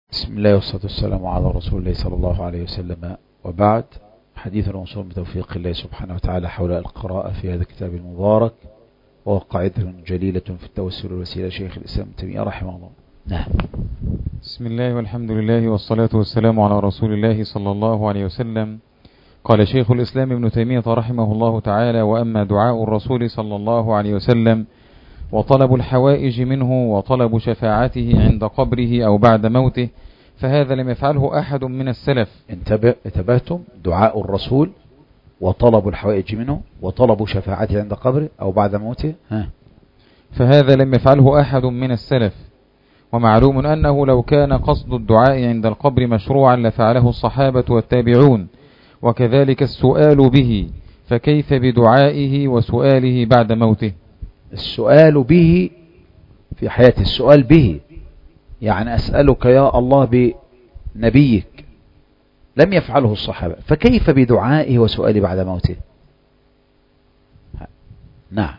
بسم الله والصلاة والسلام على رسول الله صلى الله عليه وسلم، وبعد. حديث الموصول بتوفيق الله سبحانه وتعالى حول القراءة في هذا الكتاب المبارك، وهو قاعدة جليلة في التوسل والوسيلة شيخ الإسلام ابن تيمية رحمه الله. نعم. بسم الله والحمد لله والصلاة والسلام على رسول الله صلى الله عليه وسلم. قال شيخ الإسلام ابن تيمية رحمه الله تعالى: وأما دعاء الرسول صلى الله عليه وسلم وطلب الحوائج منه وطلب شفاعته عند قبره أو بعد موته فهذا لم يفعله أحد من السلف. انتبهتم؟ دعاء الرسول وطلب الحوائج منه وطلب شفاعته عند قبره أو بعد موته، فهذا لم يفعله أحد من السلف. ومعلوم أنه لو كان قصد الدعاء عند القبر مشروعا لفعله الصحابة والتابعون، وكذلك السؤال به، فكيف بدعائه وسؤاله بعد موته؟ السؤال به في حياة، السؤال به يعني أسألك يا الله بنبيك، لم يفعله الصحابة، فكيف بدعائه وسؤاله بعد موته؟ نعم.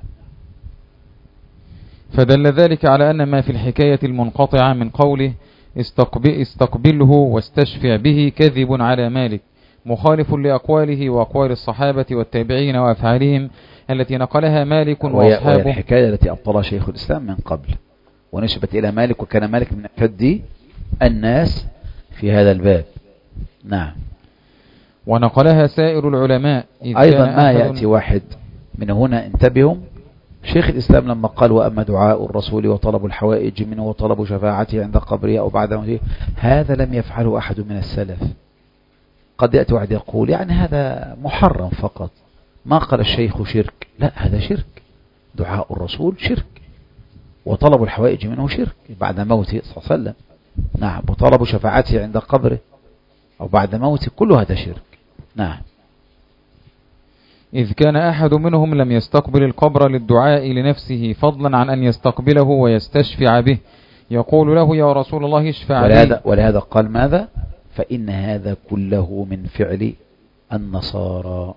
فدل ذلك على أن ما في الحكاية المنقطعة من قوله استقبله واستشفع به كذب على مالك، مخالف لأقواله وأقوال الصحابة والتابعين وأفعالهم التي نقلها مالك وأصحابه. وهي الحكاية التي أبطلها شيخ الإسلام من قبل ونسبت إلى مالك، وكان مالك من أشد الناس في هذا الباب. نعم. ونقلها سائر العلماء. أيضا ما يأتي واحد من هنا، انتبهوا، شيخ الإسلام لما قال: وأما دعاء الرسول وطلب الحوائج منه وطلب شفاعته عند قبره أو بعد موته، هذا لم يفعله أحد من السلف. قد يأتي واحد يقول يعني هذا محرم فقط، ما قال الشيخ شرك. لا، هذا شرك. دعاء الرسول شرك، وطلب الحوائج منه شرك بعد موته صلى الله عليه وسلم. نعم. وطلب شفاعته عند قبره أو بعد موته، كل هذا شرك. نعم. إذ كان أحد منهم لم يستقبل القبر للدعاء لنفسه فضلا عن أن يستقبله ويستشفع به، يقول له: يا رسول الله اشفع لي. ولهذا قال ماذا؟ فإن هذا كله من فعل النصارى.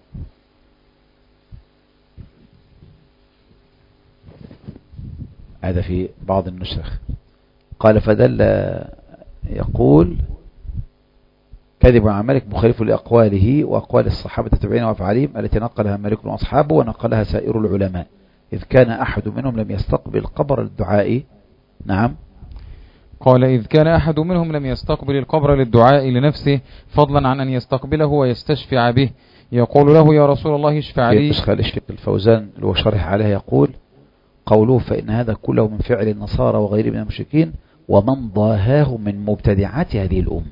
هذا في بعض النسخ. قال: فدل يقول كذب عن مالك مخالف لأقواله وأقوال الصحابة التابعين وأفعالهم التي نقلها مالك وأصحابه ونقلها سائر العلماء، إذ كان أحد منهم لم يستقبل القبر للدعاء. نعم. قال: إذ كان أحد منهم لم يستقبل القبر للدعاء لنفسه فضلا عن أن يستقبله ويستشفع به، يقول له: يا رسول الله اشفع لي. في نسخة الشيخ الفوزان اللي هو شرح عليها يقول: قوله فإن هذا كله من فعل النصارى وغيره من المشركين ومن ضاهاه من مبتدعات هذه الأمة.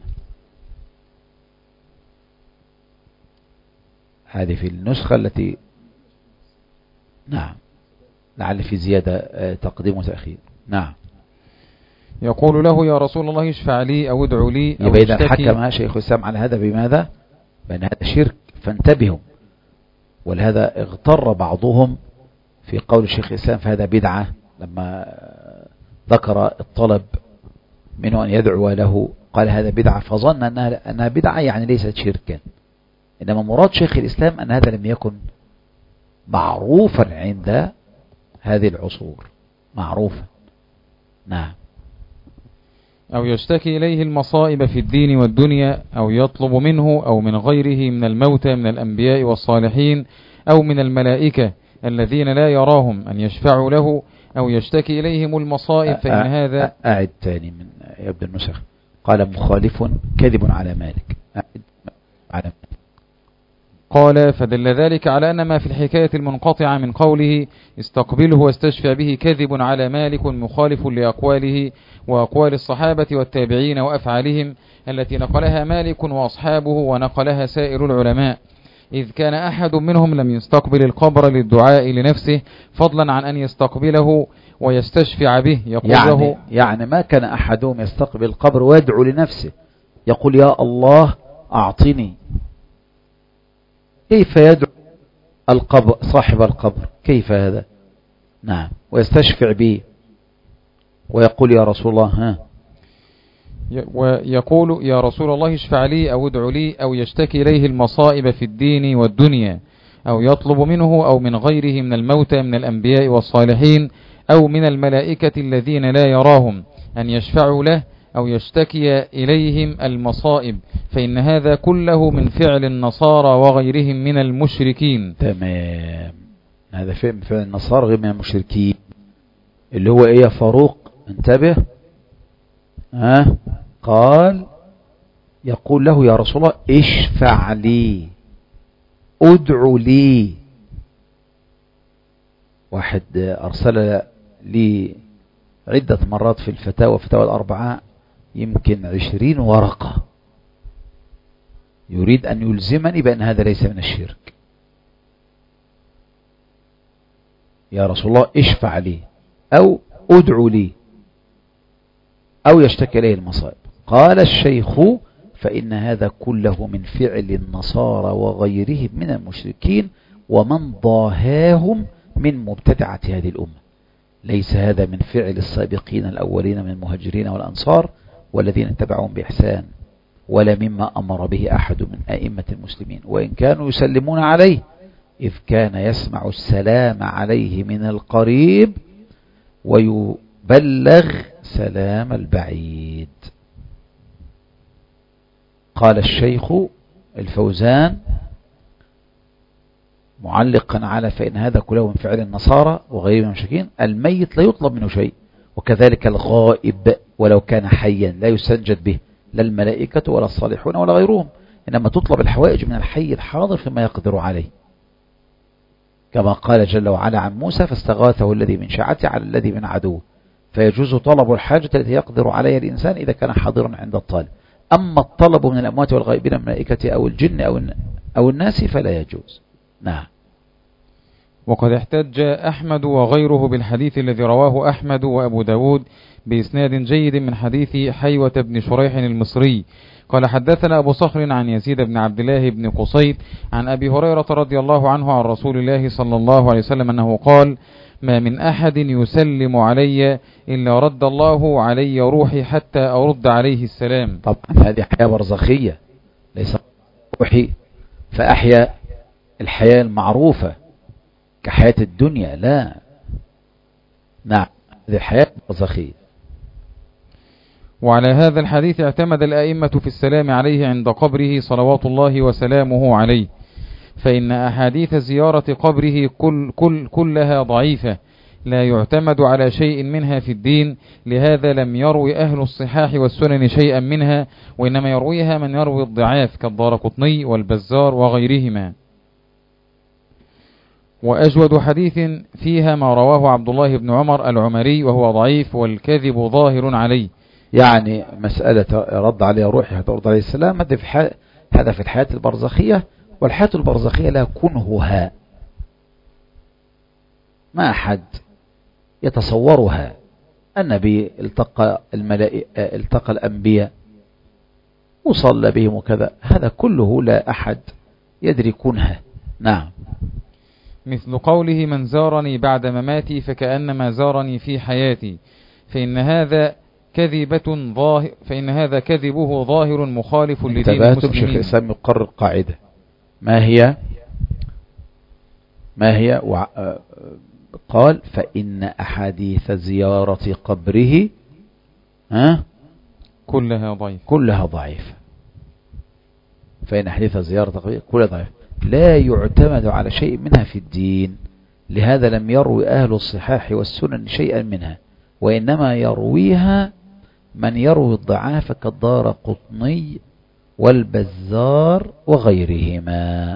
هذه في النسخة التي، نعم، لعل في زيادة تقديم وتأخير. نعم. يقول له: يا رسول الله اشفع لي أو ادعو لي أو يبقى إذا حكم شيخ الإسلام على هذا بماذا؟ بأن هذا شرك، فانتبهوا. ولهذا اغتر بعضهم في قول الشيخ الإسلام فهذا بدعة، لما ذكر الطلب منه أن يدعو له قال هذا بدعة، فظن أنها بدعة يعني ليست شركا. إنما مراد شيخ الإسلام أن هذا لم يكن معروفا عند هذه العصور، معروفا. نعم. أو يشتكي إليه المصائب في الدين والدنيا، أو يطلب منه أو من غيره من الموتى من الأنبياء والصالحين أو من الملائكة الذين لا يراهم أن يشفعوا له، أو يشتكي إليهم المصائب، فإن هذا. أعد تاني من يبدو النسخ. قال: مخالف كذب على مالك. قال: فدل ذلك على أن ما في الحكاية المنقطعة من قوله استقبله واستشفع به كذب على مالك مخالف لأقواله وأقوال الصحابة والتابعين وأفعالهم التي نقلها مالك وأصحابه ونقلها سائر العلماء، إذ كان أحد منهم لم يستقبل القبر للدعاء لنفسه فضلا عن أن يستقبله ويستشفع به، يقول له يعني ما كان أحدهم يستقبل القبر ويدعو لنفسه، يقول يا الله أعطني. كيف يدعو القبر صاحب القبر؟ كيف هذا؟ نعم. ويستشفع به ويقول يا رسول الله ويقول يا رسول الله اشفع لي أو ادعو لي، أو يشتكي إليه المصائب في الدين والدنيا، أو يطلب منه أو من غيره من الموتى من الأنبياء والصالحين أو من الملائكة الذين لا يراهم أن يشفعوا له، أو يشتكي إليهم المصائب، فإن هذا كله من فعل النصارى وغيرهم من المشركين. تمام، هذا فعل النصارى غير من المشركين، اللي هو ايه يا فاروق؟ انتبه. قال يقول له يا رسول الله اشفع لي، ادعو لي. واحد ارسل لي عدة مرات في فتاوى الأربعة يمكن 20 ورقة يريد أن يلزمني بأن هذا ليس من الشرك. يا رسول الله اشفع لي أو ادعو لي أو يشتكي إليه المصائب. قال الشيخ فإن هذا كله من فعل النصارى وغيرهم من المشركين ومن ضاهاهم من مبتدعة هذه الأمة. ليس هذا من فعل السابقين الأولين من المهاجرين والأنصار والذين اتبعوهم بإحسان، ولا مما أمر به أحد من أئمة المسلمين، وإن كانوا يسلمون عليه إذ كان يسمع السلام عليه من القريب ويبلغ سلام البعيد. قال الشيخ الفوزان معلقا على فإن هذا كله من فعل النصارى وغيرهم من المشركين: الميت لا يطلب منه شيء، وكذلك الغائب ولو كان حيا لا يستنجد به، لا الملائكة ولا الصالحون ولا غيرهم، إنما تطلب الحوائج من الحي الحاضر فيما يقدر عليه، كما قال جل وعلا عن موسى: فاستغاثه الذي من شيعته على الذي من عدوه. فيجوز طلب الحاجة التي يقدر عليها الإنسان إذا كان حاضرا عند الطالب. أما الطلب من الأموات والغائبين من الملائكة أو الجن أو الناس فلا يجوز. نعم. وقد احتج أحمد وغيره بالحديث الذي رواه أحمد وأبو داود بإسناد جيد من حديث حيوة بن شريح المصري قال: حدثنا أبو صخر عن يزيد بن عبد الله بن قصيد عن أبي هريرة رضي الله عنه عن رسول الله صلى الله عليه وسلم أنه قال: ما من أحد يسلم علي إلا رد الله علي روحي حتى أرد عليه السلام. طبعا هذه حياة برزخية، ليس روحي فأحيا الحياة المعروفة كحياة الدنيا، لا. نعم، هذه الحياة برزخية. وعلى هذا الحديث اعتمد الأئمة في السلام عليه عند قبره صلوات الله وسلامه عليه، فإن أحاديث زيارة قبره كلها ضعيفة لا يعتمد على شيء منها في الدين، لهذا لم يروي أهل الصحاح والسنن شيئا منها، وإنما يرويها من يروي الضعاف كالدارقطني والبزار وغيرهما. وأجود حديث فيها ما رواه عبد الله بن عمر العمري وهو ضعيف والكذب ظاهر عليه. يعني مسألة رد عليه روحي حتى أرد عليه السلام، هذا في الحياة البرزخية، والحياة البرزخية لا كنهها، ما أحد يتصورها. النبي التقى الأنبياء وصلى بهم وكذا، هذا كله لا أحد يدري كنها. نعم. مثل قوله: من زارني بعد مماتي فكأنما زارني في حياتي، فإن هذا كذبه ظاهر مخالف لدين المسلمين. شيخ الإسلام يقرر قاعدة، ما هي قال: فإن أحاديث زيارة قبره كلها ضعيفة. فإن أحاديث زيارة قبره كلها ضعيفة، لا يعتمد على شيء منها في الدين، لهذا لم يروي أهل الصحاح والسنن شيئا منها، وإنما يرويها من يروي الضعاف كالدارقطني والبزار وغيرهما.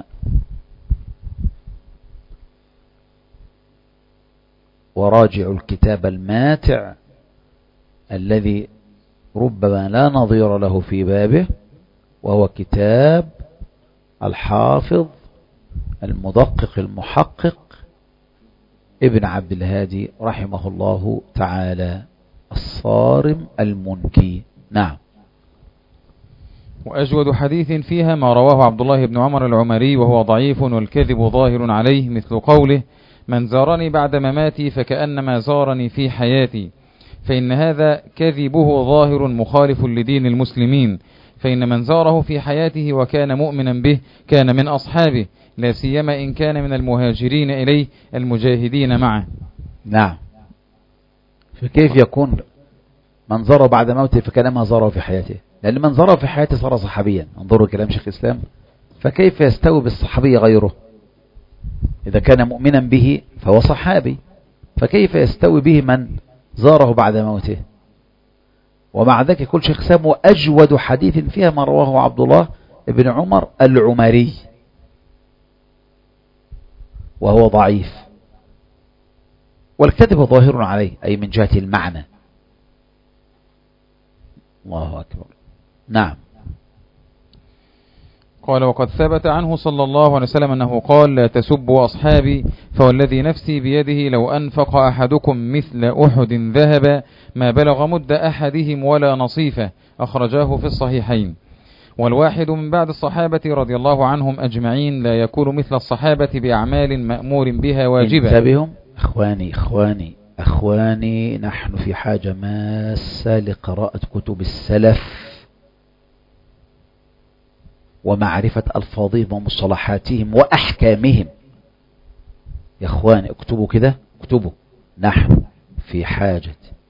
وراجع الكتاب الماتع الذي ربما لا نظير له في بابه، وهو كتاب الحافظ المدقق المحقق ابن عبد الهادي رحمه الله تعالى، الصارم المنكي. نعم. وأجود حديث فيها ما رواه عبد الله بن عمر العمري وهو ضعيف والكذب ظاهر عليه، مثل قوله: من زارني بعد مماتي فكأنما زارني في حياتي، فإن هذا كذبه ظاهر مخالف لدين المسلمين، فإن من زاره في حياته وكان مؤمنا به كان من أصحابه، لا سيما إن كان من المهاجرين إليه المجاهدين معه. نعم. فكيف يكون من زاره بعد موته فكلامها زاره في حياته، لأن من زاره في حياته صار صحابيا. انظروا كلام شيخ الإسلام، فكيف يستوي بالصحابي غيره؟ إذا كان مؤمنا به فهو صحابي، فكيف يستوي به من زاره بعد موته؟ ومع ذلك يقول شيخ الإسلام: وأجود حديث فيها ما رواه عبد الله بن عمر العمري، وهو ضعيف، والكذب ظاهر عليه، أي من جهة المعنى. الله أكبر. نعم. قال: وقد ثبت عنه صلى الله عليه وسلم أنه قال: لا تسبوا أصحابي، فوالذي نفسي بيده لو أنفق أحدكم مثل أحد ذهبا ما بلغ مد أحدهم ولا نصيفه. أخرجاه في الصحيحين. والواحد من بعد الصحابة رضي الله عنهم أجمعين لا يكون مثل الصحابة بأعمال مأمور بها واجبة. انتبهوا أخواني، نحن في حاجة ماسة لقراءة كتب السلف ومعرفة ألفاظهم ومصطلحاتهم وأحكامهم. يا أخواني اكتبوا كده، اكتبوا: نحن في حاجة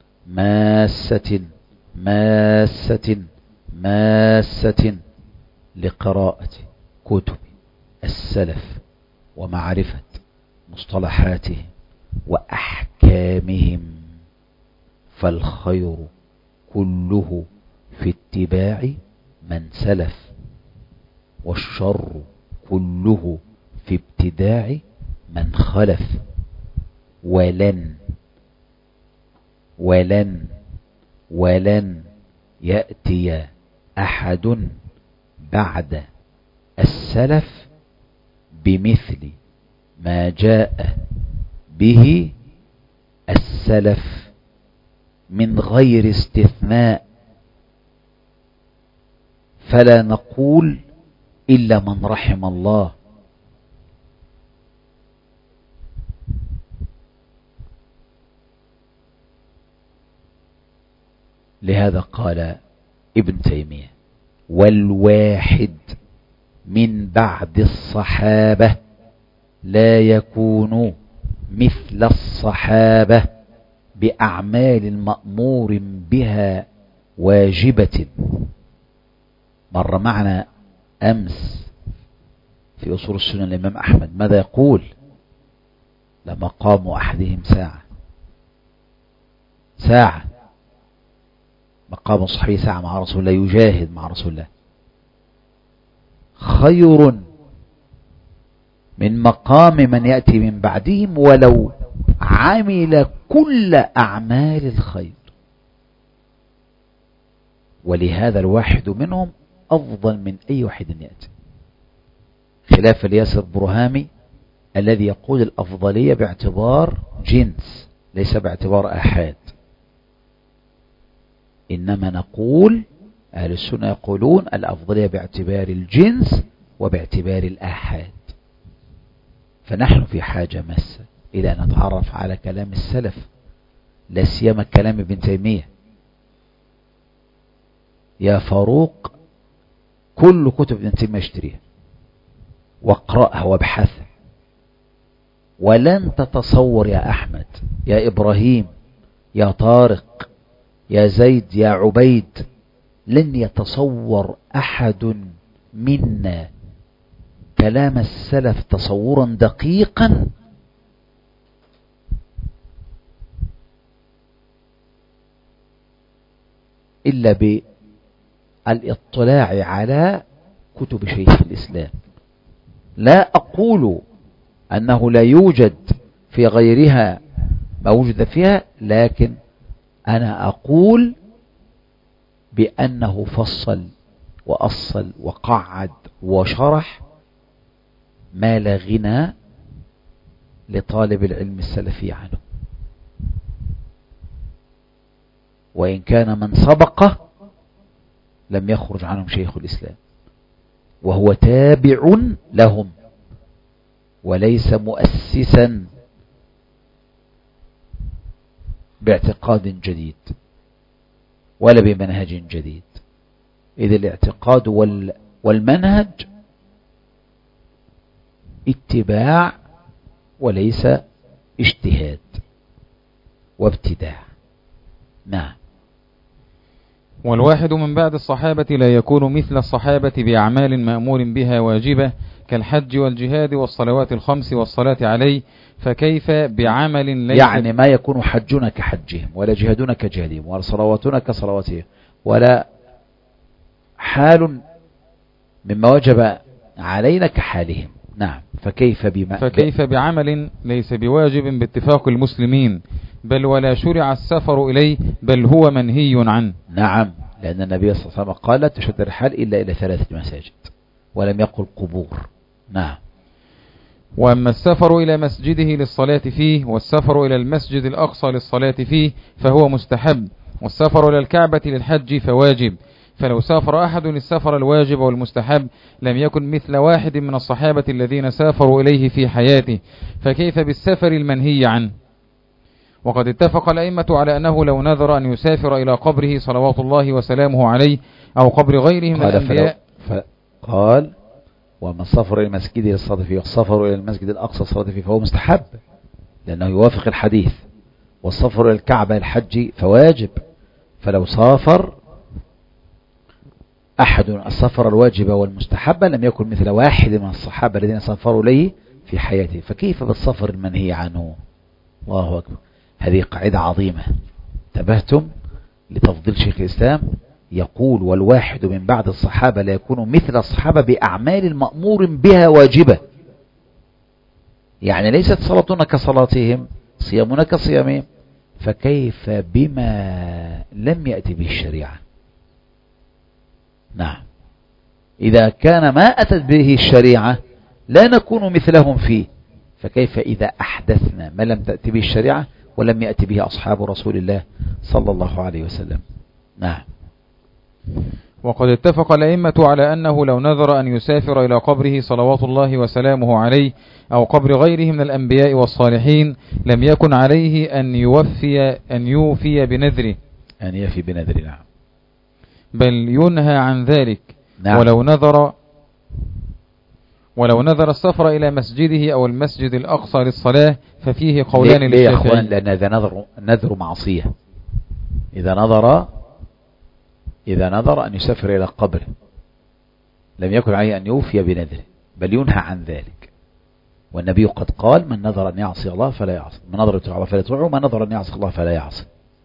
ماسة لقراءة كتب السلف ومعرفة مصطلحاتهم وأحكامهم، فالخير كله في اتباع من سلف، والشر كله في ابتداع من خلف. ولن يأتي أحد بعد السلف بمثل ما جاء به السلف من غير استثناء، فلا نقول إلا من رحم الله. لهذا قال ابن تيمية: والواحد من بعد الصحابة لا يكون مثل الصحابة بأعمال مأمور بها واجبة. مر معنا أمس في أصول السنة الإمام أحمد ماذا يقول؟ لمقام أحدهم ساعة، مقام الصحابي ساعة مع رسول الله، يجاهد مع رسول الله، خير من مقام من يأتي من بعدهم ولو عمل كل أعمال الخير. ولهذا الواحد منهم أفضل من أي واحد يأتي، خلاف الياسر برهامي الذي يقول الأفضلية باعتبار جنس ليس باعتبار آحاد. إنما نقول أهل السنة يقولون الأفضلية باعتبار الجنس وباعتبار الآحاد. فنحن في حاجة ماسة إلى أن نتعرف على كلام السلف، لا سيما كلام ابن تيمية. يا فاروق، كل كتب ابن تيمية اشتريها واقرأها وابحثها، ولن تتصور يا أحمد، يا إبراهيم، يا طارق، يا زيد، يا عبيد، لن يتصور أحد منا كلام السلف تصورا دقيقا إلا بالاطلاع على كتب شيخ الإسلام. لا أقول أنه لا يوجد في غيرها ما وجد فيها، لكن أنا أقول بأنه فصل وأصل وقعد وشرح ما لا غنى لطالب العلم السلفي عنه، وإن كان من سبقه لم يخرج عنهم شيخ الإسلام، وهو تابع لهم وليس مؤسسا باعتقاد جديد ولا بمنهج جديد، إذ الاعتقاد والمنهج اتباع وليس اجتهاد وابتداع. نعم. والواحد من بعد الصحابة لا يكون مثل الصحابة بأعمال مأمور بها واجبة كالحج والجهاد والصلوات الخمس والصلاة عليه، فكيف بعمل ليس يعني ما يكون حجنا كحجهم ولا جهادنا كجهادهم ولا صلواتنا كصلواتهم ولا حال مما وجب علينا كحالهم. نعم. فكيف بعمل ليس بواجب باتفاق المسلمين، بل ولا شرع السفر إليه، بل هو منهي عنه. نعم، لأن النبي صلى الله عليه وسلم قال لا تشد الرحال إلا إلى 3 مساجد، ولم يقل قبور. نعم. وأما السفر إلى مسجده للصلاة فيه والسفر إلى المسجد الأقصى للصلاة فيه فهو مستحب، والسفر إلى الكعبة للحج فواجب. فلو سافر أحد السفر الواجب والمستحب لم يكن مثل واحد من الصحابة الذين سافروا إليه في حياته، فكيف بالسفر المنهي عنه؟ وقد اتفق الأئمة على أنه لو نذر أن يسافر إلى قبره صلوات الله وسلامه عليه أو قبر غيره من الأنبياء قال وما السفر إلى المسجد للصلاة فيه والسفر إلى المسجد الأقصى الصلاة فيه فهو مستحب لأنه يوافق الحديث، والسفر إلى الكعبة الحج فواجب. فلو سافر أحد السفر الواجب والمستحب لم يكن مثل واحد من الصحابة الذين سافروا إليه في حياته، فكيف بالسفر المنهي عنه؟ الله أكبر. هذه قاعدة عظيمة. انتبهتم لتفضيل شيخ الإسلام؟ يقول والواحد من بعد الصحابة لا يكون مثل الصحابة بأعمال مأمور بها واجبة، يعني ليست صلاتنا كصلاتهم، صيامنا كصيامهم، فكيف بما لم يأتي به الشريعة؟ نعم. إذا كان ما أتت به الشريعة لا نكون مثلهم فيه، فكيف إذا أحدثنا ما لم تأتي به الشريعة ولم يأتي به أصحاب رسول الله صلى الله عليه وسلم؟ نعم. وقد اتفق الأئمة على أنه لو نذر أن يسافر إلى قبره صلوات الله وسلامه عليه أو قبر غيره من الأنبياء والصالحين لم يكن عليه أن يوفي بنذره، أن يفي بنذره. نعم. بل ينهى عن ذلك. نعم. ولو نذر السفر إلى مسجده أو المسجد الأقصى للصلاة ففيه قولان للشافعي. ليه يا أخوان؟ لأن هذا نذر معصية. إذا نذر أن يسافر إلى قبر لم يكن عليه أن يوفي بنذره، بل ينهى عن ذلك. والنبي قد قال من نذر أن يعصي الله فلا يعصي، من نذر يطيع الله فلا يطيعه، ومن نذر أن يعصي الله فلا يعصي.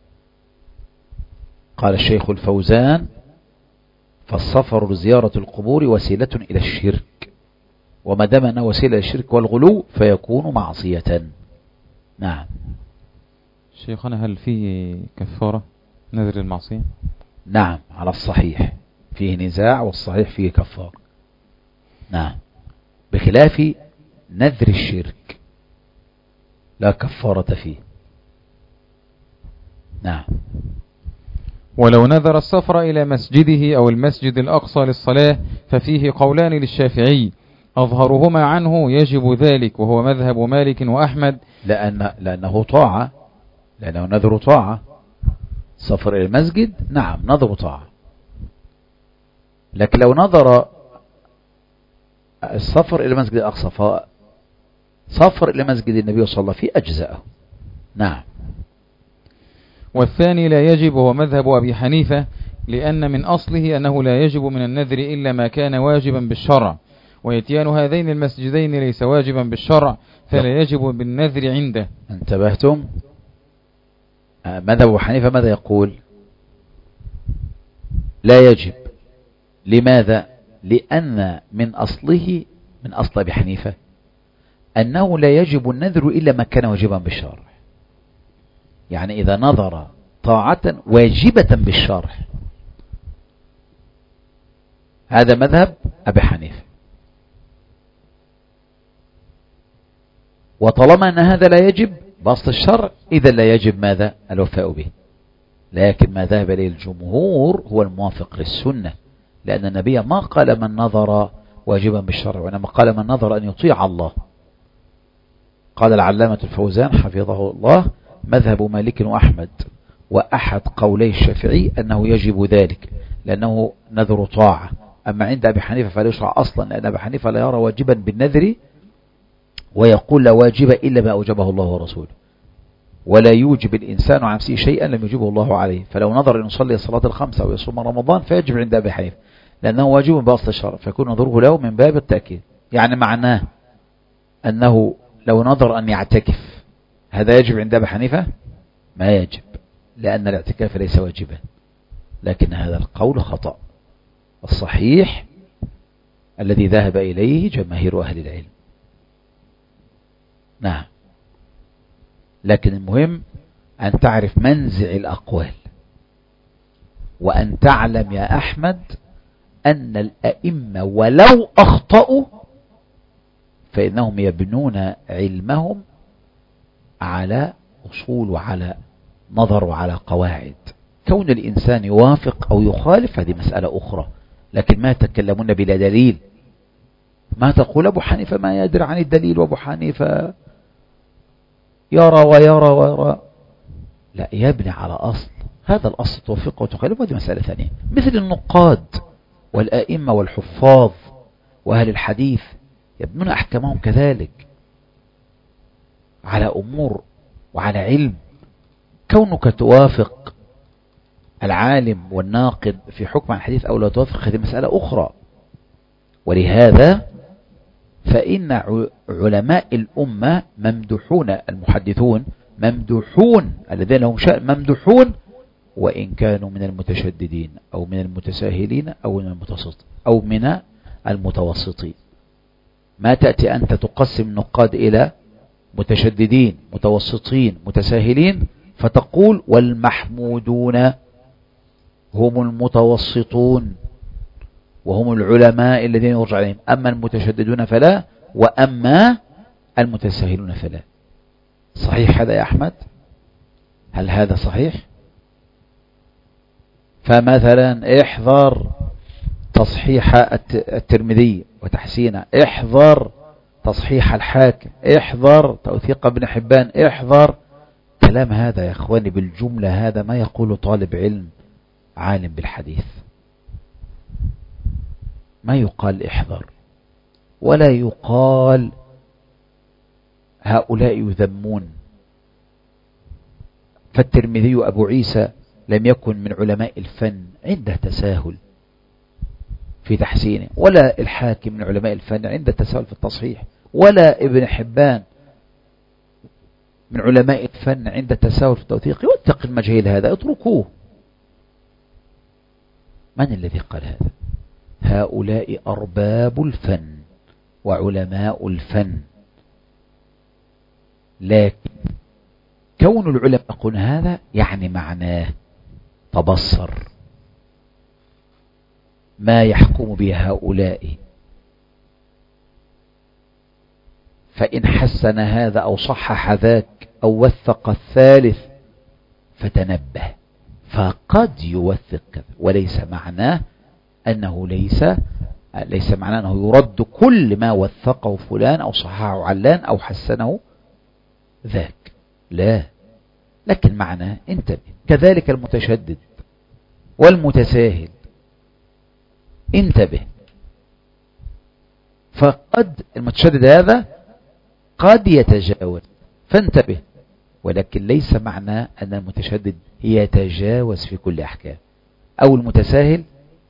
قال الشيخ الفوزان فالسفر لزيارة القبور وسيلة إلى الشرك، وما دام أنه وسيلة إلى الشرك والغلو فيكون معصية. نعم. شيخنا هل فيه كفارة نذر المعصية؟ نعم، على الصحيح فيه نزاع، والصحيح فيه كفارة. نعم، بخلاف نذر الشرك لا كفارة فيه. نعم. ولو نذر السفر إلى مسجده أو المسجد الأقصى للصلاة ففيه قولان للشافعي أظهرهما عنه يجب ذلك، وهو مذهب مالك وأحمد، لأنه طاعة، لأنه نذر طاعة. سفر إلى المسجد نعم نذر طاعة، لكن لو نذر السفر إلى المسجد الأقصى فسفر إلى مسجد النبي صلى الله عليه وسلم فيه أجزاءه. نعم. والثاني لا يجب، وهو مذهب أبي حنيفة، لأن من أصله أنه لا يجب من النذر إلا ما كان واجبا بالشرع، ويتيان هذين المسجدين ليس واجبا بالشرع فلا يجب بالنذر عنده. انتبهتم؟ مذهب أبي حنيفة ماذا يقول؟ لا يجب. لماذا؟ لأن من أصل أبي حنيفة أنه لا يجب النذر إلا ما كان واجبا بالشرع، يعني إذا نظر طاعة واجبة بالشرع. هذا مذهب أبي حنيفة. وطالما أن هذا لا يجب بأصل الشرع إذا لا يجب ماذا؟ الوفاء به. لكن ما ذهب إليه الجمهور هو الموافق للسنة، لأن النبي ما قال من نظر واجبا بالشرع، وإنما قال من نظر أن يطيع الله. قال العلامة الفوزان حفظه الله مذهب مالك وأحمد وأحد قولي الشافعي أنه يجب ذلك لأنه نذر طاعة. أما عند أبي حنيفة فلا يشرع أصلا، لأن أبي حنيفة لا يرى واجبا بالنذر، ويقول لا واجب إلا ما أوجبه الله ورسوله. ولا يوجب الإنسان عن نفسه شيئا لم يجبه الله عليه. فلو نظر أن يصلي الصلاة الخمسة أو يصوم رمضان فيجب عند أبي حنيفة لأنه واجب بأصل الشرع، فيكون نظره له من باب التأكيد. يعني معناه أنه لو نظر أن يعتكف هذا يجب عند أبي حنيفة؟ ما يجب، لأن الاعتكاف ليس واجبا. لكن هذا القول خطأ. الصحيح الذي ذهب إليه جماهير أهل العلم. نعم، لكن المهم أن تعرف منزع الأقوال، وأن تعلم يا أحمد أن الأئمة ولو أخطأوا فإنهم يبنون علمهم على أصول وعلى نظر وعلى قواعد. كون الإنسان يوافق أو يخالف هذه مسألة أخرى، لكن ما يتكلمون بلا دليل. ما تقول أبو حنيفة ما يدري عن الدليل، وأبو حنيفة يرى ويرى ويرى. لا، يبني على أصل، هذا الأصل توفقه وتخالفه، هذه مسألة ثانية. مثل النقاد والآئمة والحفاظ وأهل الحديث يبنون أحكامهم كذلك على أمور وعلى علم. كونك توافق العالم والناقد في حكم الحديث أو لا توافق هذه مسألة أخرى. ولهذا فإن علماء الأمة ممدوحون، المحدثون ممدوحون، الذين لهم شأن ممدوحون، وإن كانوا من المتشددين أو من المتساهلين أو من المتوسطين. ما تأتي أنت تقسم النقاد إلى متشددين متوسطين متساهلين فتقول والمحمودون هم المتوسطون وهم العلماء الذين يرجع عليهم، أما المتشددون فلا، وأما المتساهلون فلا. صحيح هذا يا أحمد؟ هل هذا صحيح؟ فمثلا احذر تصحيح الترمذي وتحسينه، احذر تصحيح الحاكم، احذر توثيق ابن حبان، احذر. كلام هذا يا اخواني بالجملة هذا ما يقول طالب علم عالم بالحديث. ما يقال احذر، ولا يقال هؤلاء يذمون. فالترمذي أبو عيسى لم يكن من علماء الفن، عنده تساهل في تحسينه، ولا الحاكم من علماء الفن عنده تساهل في التصحيح، ولا ابن حبان من علماء الفن عنده تساهل في التوثيق. يوثق المجهول هذا، اتركوه. من الذي قال هذا؟ هؤلاء أرباب الفن وعلماء الفن. لكن كون العلماء يقول هذا يعني معناه تبصر ما يحكم به هؤلاء، فإن حسن هذا أو صحح ذاك أو وثق الثالث فتنبه، فقد يوثق كذا. وليس معناه أنه ليس معناه أنه يرد كل ما وثقه فلان أو صححه علان أو حسنه ذاك، لا. لكن معناه انتبه. كذلك المتشدد والمتساهل، انتبه. فقد المتشدد هذا قد يتجاوز، فانتبه. ولكن ليس معناه أن المتشدد يتجاوز في كل أحكام، أو المتساهل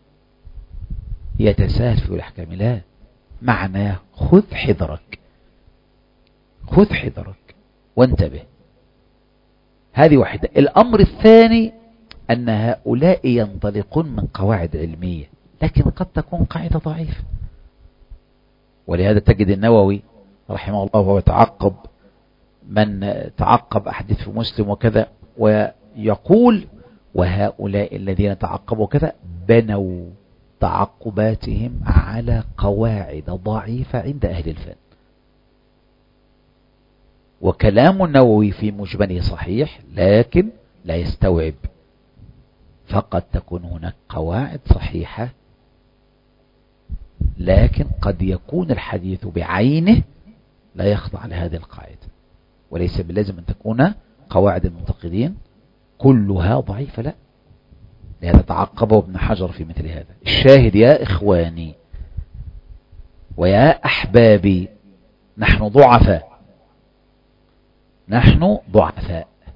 يتساهل في كل أحكام، لا. معناه خذ حذرك، خذ حذرك وانتبه. هذه واحدة. الأمر الثاني أن هؤلاء ينطلقون من قواعد علمية، لكن قد تكون قاعدة ضعيفة. ولهذا تجد النووي رحمه الله وهو يتعقب من تعقب أحاديث في مسلم وكذا، ويقول وهؤلاء الذين تعقبوا كذا بنوا تعقباتهم على قواعد ضعيفة عند أهل الفن. وكلام النووي في مجمله صحيح، لكن لا يستوعب. فقد تكون هناك قواعد صحيحة، لكن قد يكون الحديث بعينه لا يخضع لهذه القاعدة. وليس بلازم أن تكون قواعد المنتقدين كلها ضعيفة، لا. لهذا تعقبه ابن حجر في مثل هذا. الشاهد يا إخواني ويا أحبابي، نحن ضعفاء، نحن ضعفاء.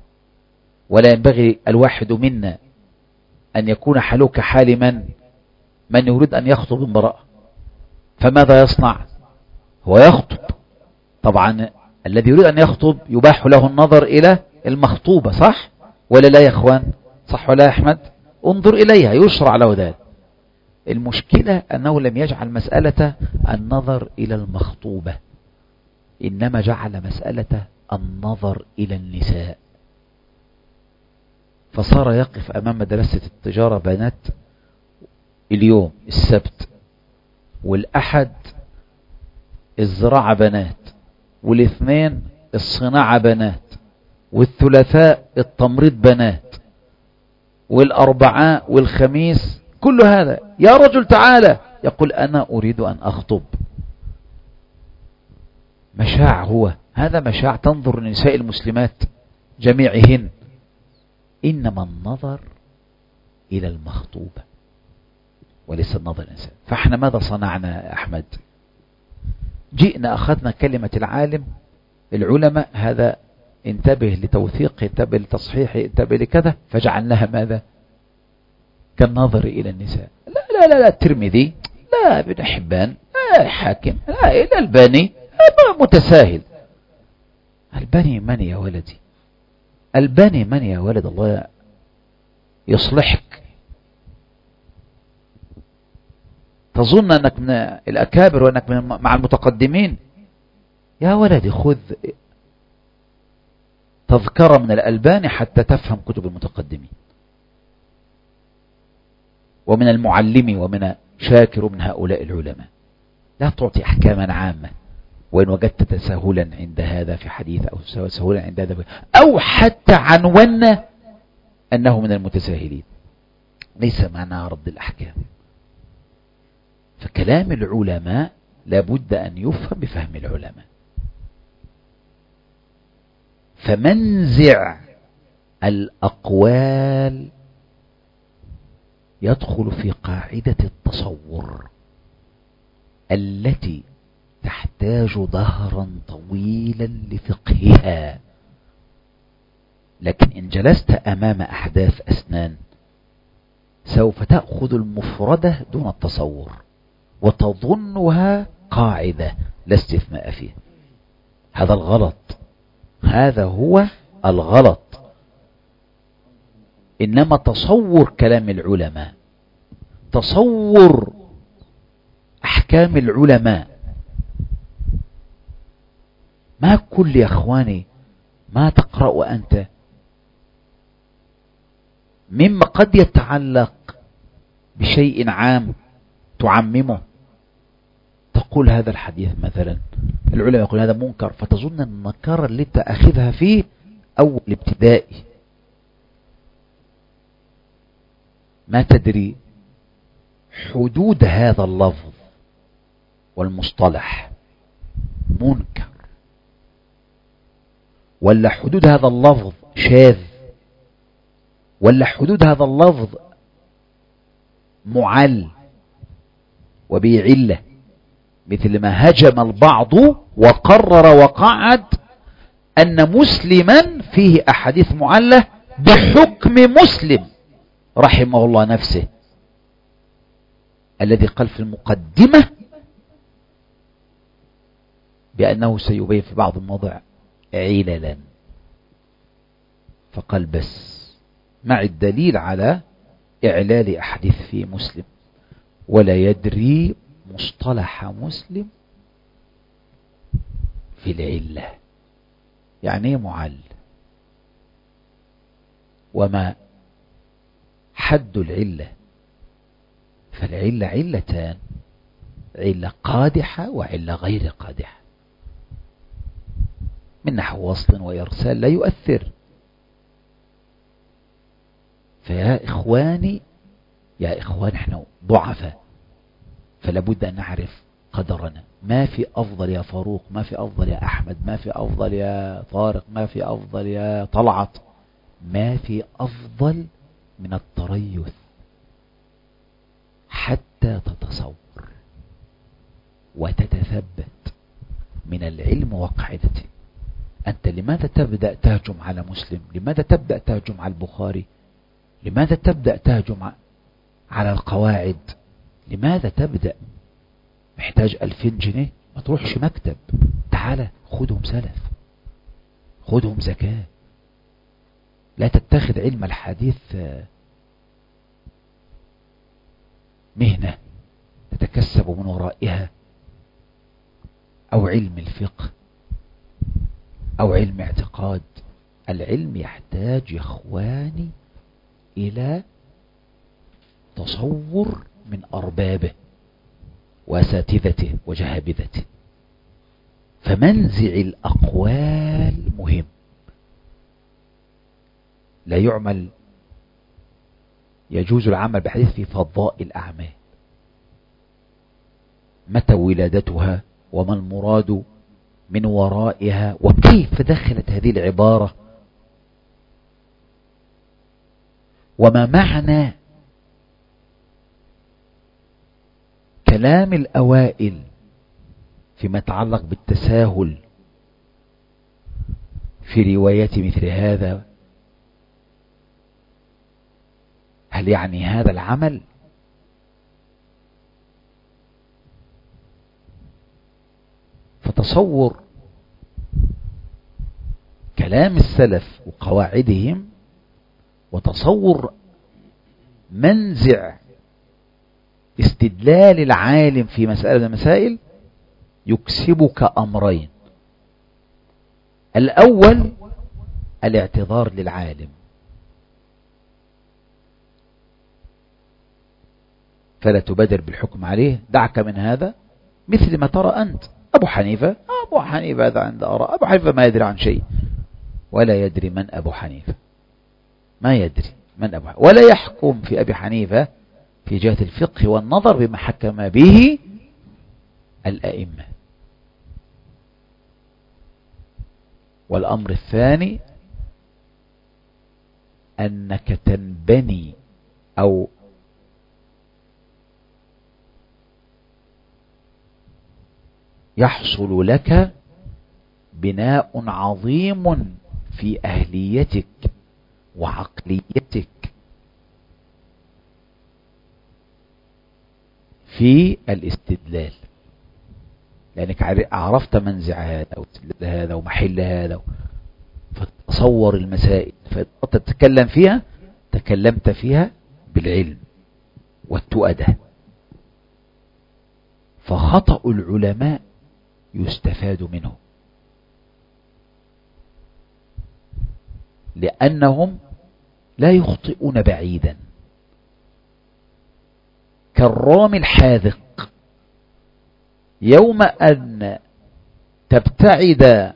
ولا ينبغي الواحد منا أن يكون حاله كحال من يريد أن يخطب امرأة. فماذا يصنع؟ هو يخطب. طبعا الذي يريد أن يخطب يباح له النظر إلى المخطوبة، صح ولا لا يا إخوان؟ صح ولا يا أحمد؟ انظر إليها، يشرع له ذلك. المشكلة أنه لم يجعل مسألة النظر إلى المخطوبة، إنما جعل مسألة النظر إلى النساء. فصار يقف أمام مدرسة التجارة بنات اليوم السبت، والأحد الزراعة بنات، والاثنين الصناعة بنات، والثلاثاء التمريض بنات، والأربعاء والخميس كل هذا. يا رجل تعالى، يقول أنا أريد أن أخطب. مشاع، هو هذا مشاع. تنظر لنساء المسلمات جميعهن، إنما النظر إلى المخطوبة وليس النظر الإنسان. فاحنا ماذا صنعنا يا أحمد؟ جئنا أخذنا كلمة العالم العلماء، هذا انتبه لتوثيقه، انتبه لتصحيحه، انتبه لكذا، فجعلناها ماذا؟ كالنظر إلى النساء. لا لا لا لا، الترمذي، لا ابن حبان، لا الحاكم، لا الألباني، متساهل. الباني من يا ولدي؟ الباني من يا ولد؟ الله يصلحك. تظن أنك من الأكابر وأنك مع المتقدمين؟ يا ولدي خذ تذكرة من الألباني حتى تفهم كتب المتقدمين، ومن المعلم ومن شاكر من هؤلاء العلماء. لا تعطي أحكاما عامة، وإن وجدت تساهلا عند هذا في حديث أو تساهلا عند هذا أو حتى عنونا أنه من المتساهلين، ليس معنى رد الأحكام. فكلام العلماء لابد أن يفهم بفهم العلماء. فمنزع الأقوال يدخل في قاعدة التصور التي تحتاج ظهرا طويلا لفقهها. لكن إن جلست أمام أحداث أسنان سوف تأخذ المفردة دون التصور وتظنها قاعدة لا استثناء فيها. هذا الغلط، هذا هو الغلط. إنما تصور كلام العلماء، تصور أحكام العلماء. ما كل يا أخواني ما تقرأ أنت مما قد يتعلق بشيء عام تعممه، تقول هذا الحديث مثلا العلماء يقول هذا منكر، فتظن النكارة اللي تأخذها فيه أول ابتدائي، ما تدري حدود هذا اللفظ والمصطلح منكر، ولا حدود هذا اللفظ شاذ، ولا حدود هذا اللفظ معل وبه علة، مثل ما هجم البعض وقرر وقعد أن مسلما فيه أحاديث معلة بحكم مسلم رحمه الله نفسه، الذي قال في المقدمة بأنه سيبين في بعض المواضع عللا، فقال بس مع الدليل على إعلال أحاديث في مسلم، ولا يدري مصطلح مسلم في العلة يعني معل، وما حد العلة. فالعلة علتان، علة قادحة وعلة غير قادحة، من نحو وصل وإرسال لا يؤثر. فيا إخواني يا إخوان احنا ضعفاء، فلا بد أن نعرف قدرنا. ما في أفضل يا فاروق، ما في أفضل يا أحمد، ما في أفضل يا طارق، ما في أفضل يا طلعت، ما في أفضل من التريث حتى تتصور وتتثبت من العلم وقاعدته. أنت لماذا تبدأ تهجم على مسلم؟ لماذا تبدأ تهجم على البخاري؟ لماذا تبدأ تهجم على القواعد؟ لماذا تبدأ؟ محتاج 2000 جنيه؟ ما تروحش مكتب، تعال خدهم سلف، خدهم زكاة. لا تتخذ علم الحديث مهنة تتكسب من ورائها، أو علم الفقه أو علم اعتقاد. العلم يحتاج يا إخواني إلى تصور من أربابه وأساتذته وجهابذته. فمنزع الأقوال مهم. لا يعمل، يجوز العمل بحديث في فضاء الأعمال، متى ولادتها وما المراد من ورائها وكيف دخلت هذه العبارة وما معنى كلام الأوائل فيما يتعلق بالتساهل في رواية مثل هذا. هل يعني هذا العمل؟ فتصور كلام السلف وقواعدهم وتصور منزع استدلال العالم في مسألة من المسائل يكسبك أمرين. الأول الاعتذار للعالم، فلا تبادر بالحكم عليه، دعك من هذا مثل ما ترى أنت. أبو حنيفة هذا عند آراء. أبو حنيفة ما يدري عن شيء، ولا يدري من أبو حنيفة، ما يدري من أبو حنيفة، ولا يحكم في أبي حنيفة في جهة الفقه والنظر بما حكم به الأئمة. والأمر الثاني أنك تنبني أو يحصل لك بناء عظيم في أهليتك وعقليتك في الاستدلال، لأنك عرفت منزع هذا واستدلال هذا ومحل هذا، فتصور المسائل فتتكلم فيها، تكلمت فيها بالعلم والتؤدة. فخطأ العلماء يستفاد منه، لأنهم لا يخطئون بعيدا كالرامي الحاذق. يوم أن تبتعد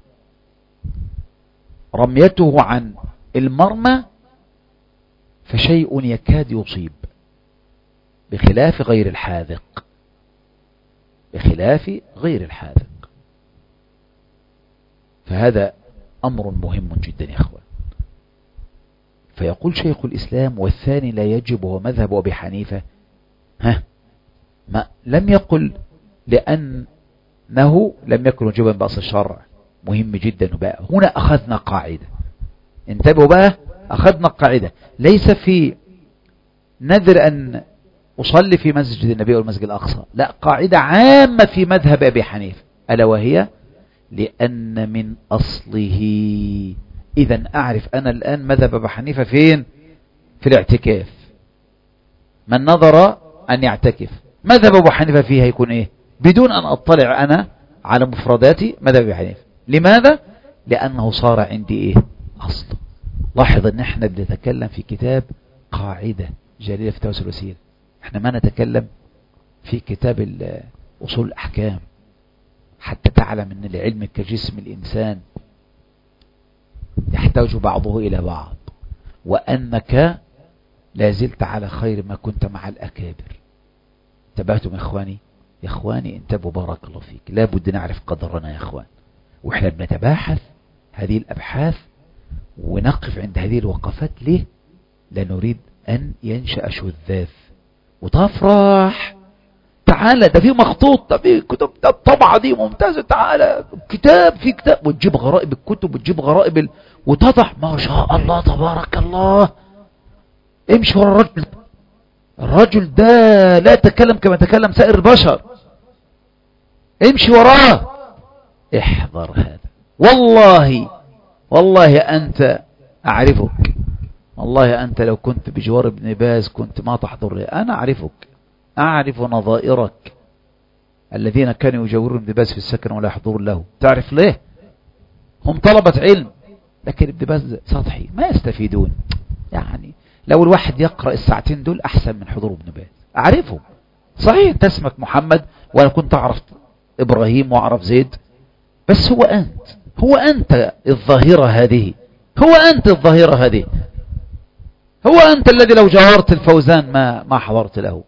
رميته عن المرمى فشيء يكاد يصيب، بخلاف غير الحاذق، بخلاف غير الحاذق. فهذا أمر مهم جدا يا أخوان. فيقول شيخ الإسلام: والثاني لا يجب، هو مذهب أبي حنيفة. ما لم يقل لأنه لم يكن وجوبا بأصل الشرع، مهم جدا. بقى هنا أخذنا قاعدة، انتبهوا بقى، أخذنا قاعدة ليس في نذر أن أصلي في مسجد النبي والمسجد الأقصى، لا، قاعدة عامة في مذهب أبي حنيفة، ألا وهي لأن من أصله. إذن أعرف أنا الآن مذهب أبي حنيفة فين؟ في الاعتكاف. من نظر أن يعتكف، مذهب أبو حنيفة فيها يكون إيه؟ بدون أن أطلع أنا على مفردات مذهب أبي حنيفة. لماذا؟ لأنه صار عندي إيه؟ أصل. لاحظ أن احنا بنتكلم في كتاب قاعدة جليلة في توسل الوسيلة، احنا ما نتكلم في كتاب أصول الأحكام، حتى تعلم أن العلم كجسم الإنسان يحتاج بعضه إلى بعض، وأنك لازلت على خير ما كنت مع الأكابر. انتبهتم يا إخواني؟ يا إخواني انتبهوا، بارك الله فيك. لابد نعرف قدرنا يا إخوان، وإحنا بنتباحث هذه الأبحاث ونقف عند هذه الوقفات. ليه؟ لا نريد أن ينشأ شذاذ وتفرح تعالى ده في مخطوط، ده في كتب، ده الطبعة دي ممتازة، تعالى كتاب في كتاب، وتجيب غرائب الكتب وتجيب غرائب وتضح ما شاء الله تبارك الله. امشي ورا الرجل، الرجل ده لا يتكلم كما يتكلم سائر البشر، امشي وراه، احذر هذا. والله أنت أعرفك، والله أنت لو كنت بجوار ابن باز كنت ما تحضر. أنا أعرفك، أعرف نظائرك الذين كانوا يجورون ابن باز في السكن ولا يحضرون له. تعرف ليه؟ هم طلبة علم، لكن ابن باز سطحي ما يستفيدون. يعني لو الواحد يقرأ الساعتين دول أحسن من حضور ابن باز. أعرفه صحيح، أنت اسمك محمد وأنا كنت أعرف إبراهيم وأعرف زيد، بس هو أنت الظاهرة هذه، هو أنت الظاهرة هذه، هو أنت الذي لو جاورت الفوزان ما حضرت له،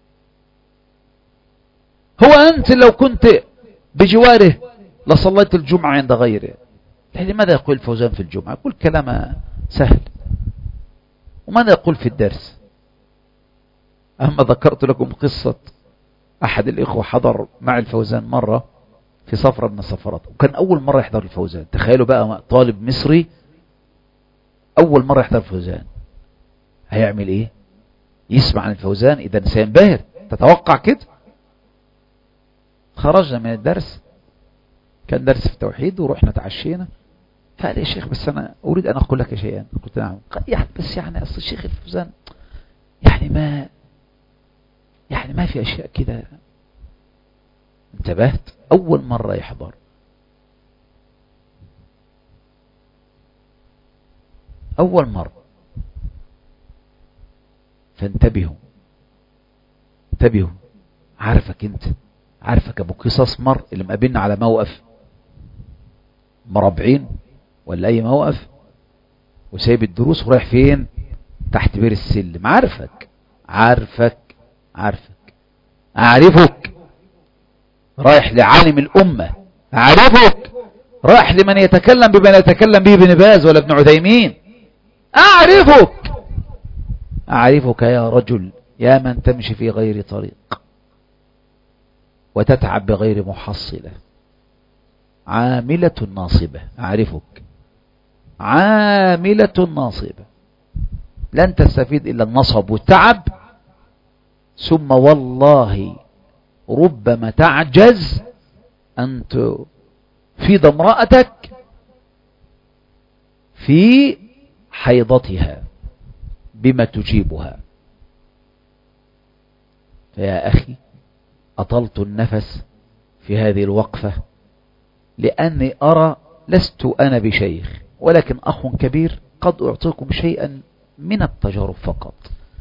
هو أنت لو كنت بجواره لصليت الجمعة عند غيره. لماذا يقول الفوزان في الجمعة؟ يقول كلام سهل. وماذا يقول في الدرس؟ أما ذكرت لكم قصة أحد الإخوة حضر مع الفوزان مرة في سفرة من السفرات، وكان أول مرة يحضر الفوزان. تخيلوا بقى طالب مصري أول مرة يحضر الفوزان، هيعمل إيه؟ يسمع عن الفوزان إذا سينبهر، تتوقع كده. خرجنا من الدرس، كان درس في التوحيد، ورحنا تعشينا، فقال يا شيخ بس أنا أريد أن أقول لك شيئا. قلت نعم. قال بس يعني أصل الشيخ الفوزان يعني ما في أشياء كده. انتبهت، أول مرة يحضر، أول مرة، فانتبهوا، عارفك انت، عارفك ابو قصص مر اللي مقابلنا على موقف مربعين ولا اي موقف، وسايب الدروس ورايح فين؟ تحت بير السلم. عارفك اعرفك، رايح لعالم الامة، اعرفك، رايح لمن يتكلم بما يتكلم به ابن باز ولا ابن عثيمين. اعرفك يا رجل، يا من تمشي في غير طريق وتتعب بغير محصلة، عاملة ناصبة. أعرفك، عاملة ناصبة، لن تستفيد إلا النصب والتعب، ثم والله ربما تعجز أن تفيد امرأتك في حيضتها بما تجيبها. فيا أخي أطلت النفس في هذه الوقفة، لأني أرى لست أنا بشيخ، ولكن أخ كبير قد أعطيكم شيئا من التجارب فقط،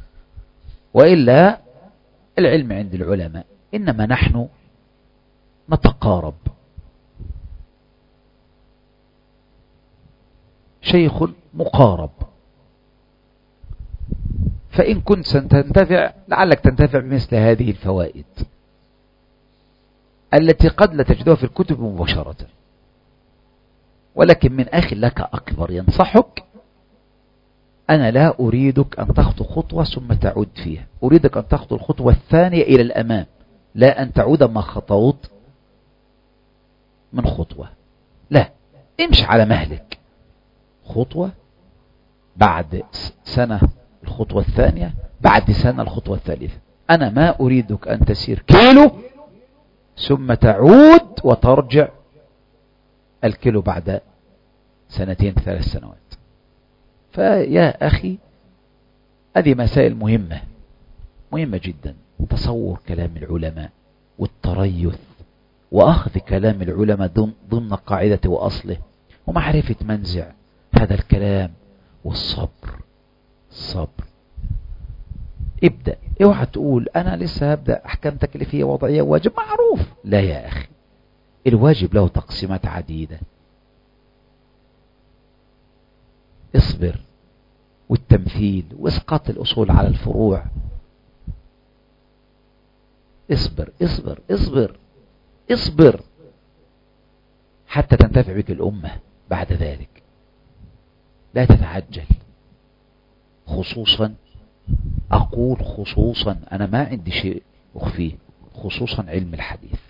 وإلا العلم عند العلماء، إنما نحن نتقارب. شيخ مقارب، فإن كنت ستنتفع لعلك تنتفع بمثل هذه الفوائد التي قد لا تجدها في الكتب مباشرة، ولكن من أخ لك أكبر ينصحك. أنا لا أريدك أن تخطو خطوة ثم تعود فيها، أريدك أن تخطو الخطوة الثانية إلى الأمام، لا أن تعود ما خطوت من خطوة. لا، امشي على مهلك، خطوة، بعد سنة الخطوة الثانية، بعد سنة الخطوة الثالثة. أنا ما أريدك أن تسير كيلو ثم تعود وترجع الكيلو بعد 2 3 سنوات. فيا أخي هذه مسائل مهمة جدا، تصور كلام العلماء والتريث وأخذ كلام العلماء ضمن قاعدة وأصله، ومعرفة منزع هذا الكلام، والصبر. ابدأ، اوعى تقول أنا لسه هبدأ أحكام تكليفية وضعية واجب معروف. لا يا أخي، الواجب له تقسيمات عديدة. اصبر، والتمثيل، واسقاط الأصول على الفروع. اصبر حتى تنتفع بك الأمة بعد ذلك. لا تتعجل، خصوصا أنا ما عندي شيء أخفيه، خصوصا علم الحديث.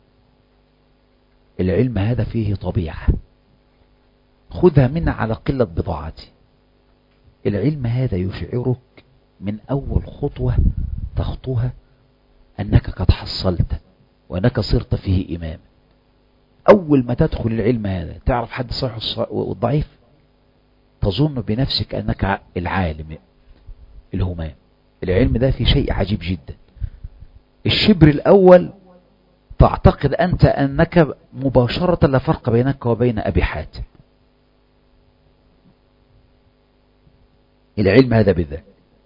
العلم هذا فيه طبيعة خذها منا على قلة بضاعتي. العلم هذا يشعرك من أول خطوة تخطوها أنك قد حصلت وأنك صرت فيه إمام. أول ما تدخل العلم هذا تعرف حد الصحيح والضعيف، تظن بنفسك أنك العالم الهمام. العلم ده في شيء عجيب جدا. الشبر الأول تعتقد أنت أنك مباشرة لا فرق بينك وبين أبي حاتم. العلم هذا بالذات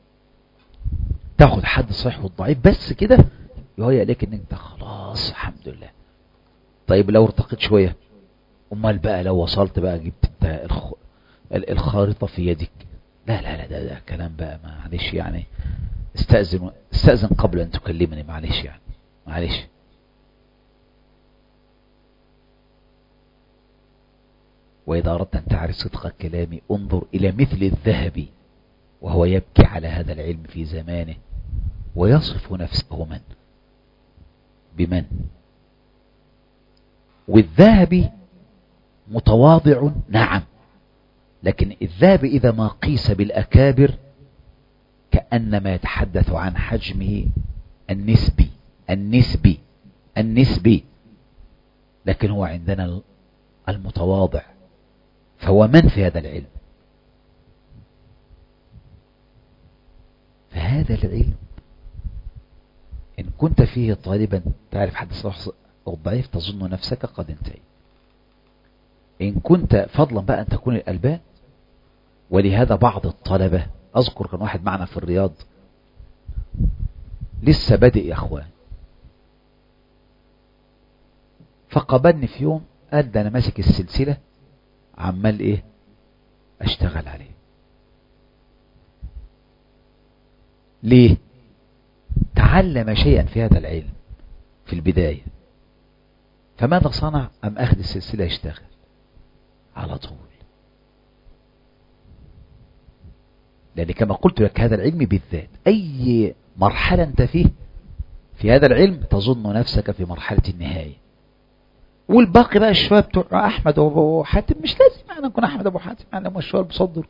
تاخد حد الصحيح والضعيف بس كده يهيأ لك ان انت خلاص الحمد لله. طيب لو ارتقيت شوية، امال بقى لو وصلت بقى جبت الخارطة في يدك، لا لا لا ده كلام بقى معلش يعني. استأذن قبل ان تكلمني، معلش يعني معلش. وإذا أردت أن تعرف صدق كلامي انظر إلى مثل الذهبي وهو يبكي على هذا العلم في زمانه ويصف نفسه بمن. والذهبي متواضع نعم، لكن الذهبي إذا ما قيس بالأكابر كأنما يتحدث عن حجمه النسبي. لكن هو عندنا المتواضع، فهو من في هذا العلم. فهذا العلم إن كنت فيه طالبا تعرف حد الصحيح والضعيف تظن نفسك قد انتهيت. إن كنت فضلا بقى أن تكون الألبان. ولهذا بعض الطلبة، أذكر كان واحد معنا في الرياض لسه بادئ يا أخوان، فقابلني في يوم قال ده أنا ماسك السلسلة عمال إيه أشتغل عليه. ليه؟ تعلم شيئا في هذا العلم في البداية، فماذا صنع؟ أم أخذ السلسلة يشتغل على طول. لأن كما قلت لك هذا العلم بالذات أي مرحلة أنت فيه في هذا العلم تظن نفسك في مرحلة النهاية. والباقي بقى الشوية بتوع أحمد وأبو حاتم مش لازم أنا أكون أحمد أبو حاتم، أنا مش شوية بصدر.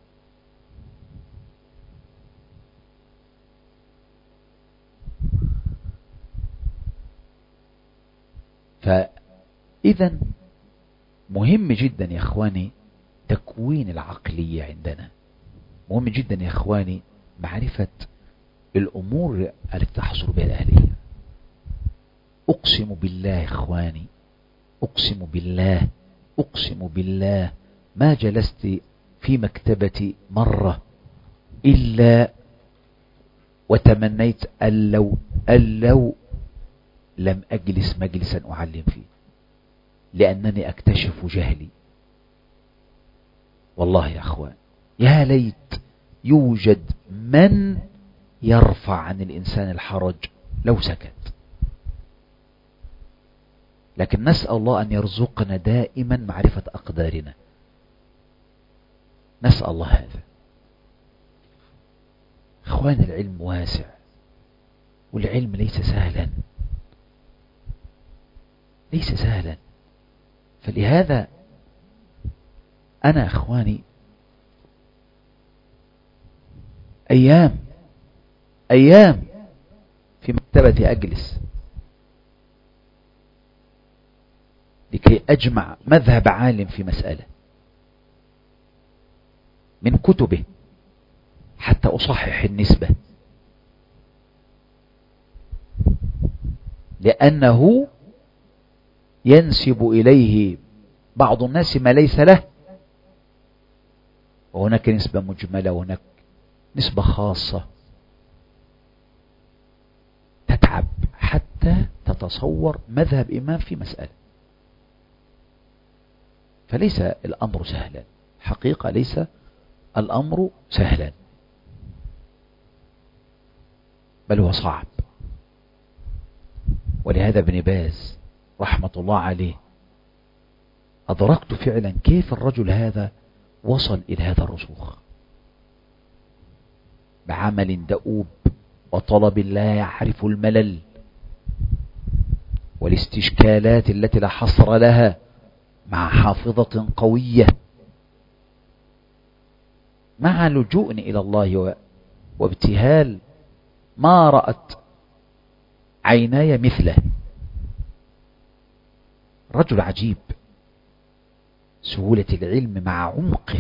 فإذا مهم جدا يا إخواني تكوين العقلية عندنا. مهم جدا يا إخواني معرفة الأمور التي تحصل بها الأهلية. أقسم بالله يا إخواني، أقسم بالله ما جلست في مكتبتي مرة إلا وتمنيت أن لو لم أجلس مجلسا أعلم فيه، لأنني أكتشف جهلي. والله يا أخوان يا ليت يوجد من يرفع عن الإنسان الحرج لو سكت. لكن نسأل الله أن يرزقنا دائما معرفة أقدارنا، نسأل الله هذا. إخوان العلم واسع، والعلم ليس سهلا، ليس سهلا. فلهذا أنا إخواني أيام في مكتبتي أجلس لكي أجمع مذهب عالم في مسألة من كتبه حتى أصحح النسبة، لأنه ينسب إليه بعض الناس ما ليس له، وهناك نسبة مجملة وهناك نسبة خاصة. تتعب حتى تتصور مذهب إمام في مسألة. فليس الأمر سهلا، حقيقة ليس الأمر سهلا، بل هو صعب. ولهذا ابن باز رحمة الله عليه أدركت فعلا كيف الرجل هذا وصل إلى هذا الرسوخ بعمل دؤوب وطلب لا يعرف الملل. والاستشكالات التي لا حصر لها مع حافظة قوية، مع لجوء إلى الله وابتهال ما رأت عيناي مثله. رجل عجيب، سهولة العلم مع عمقه،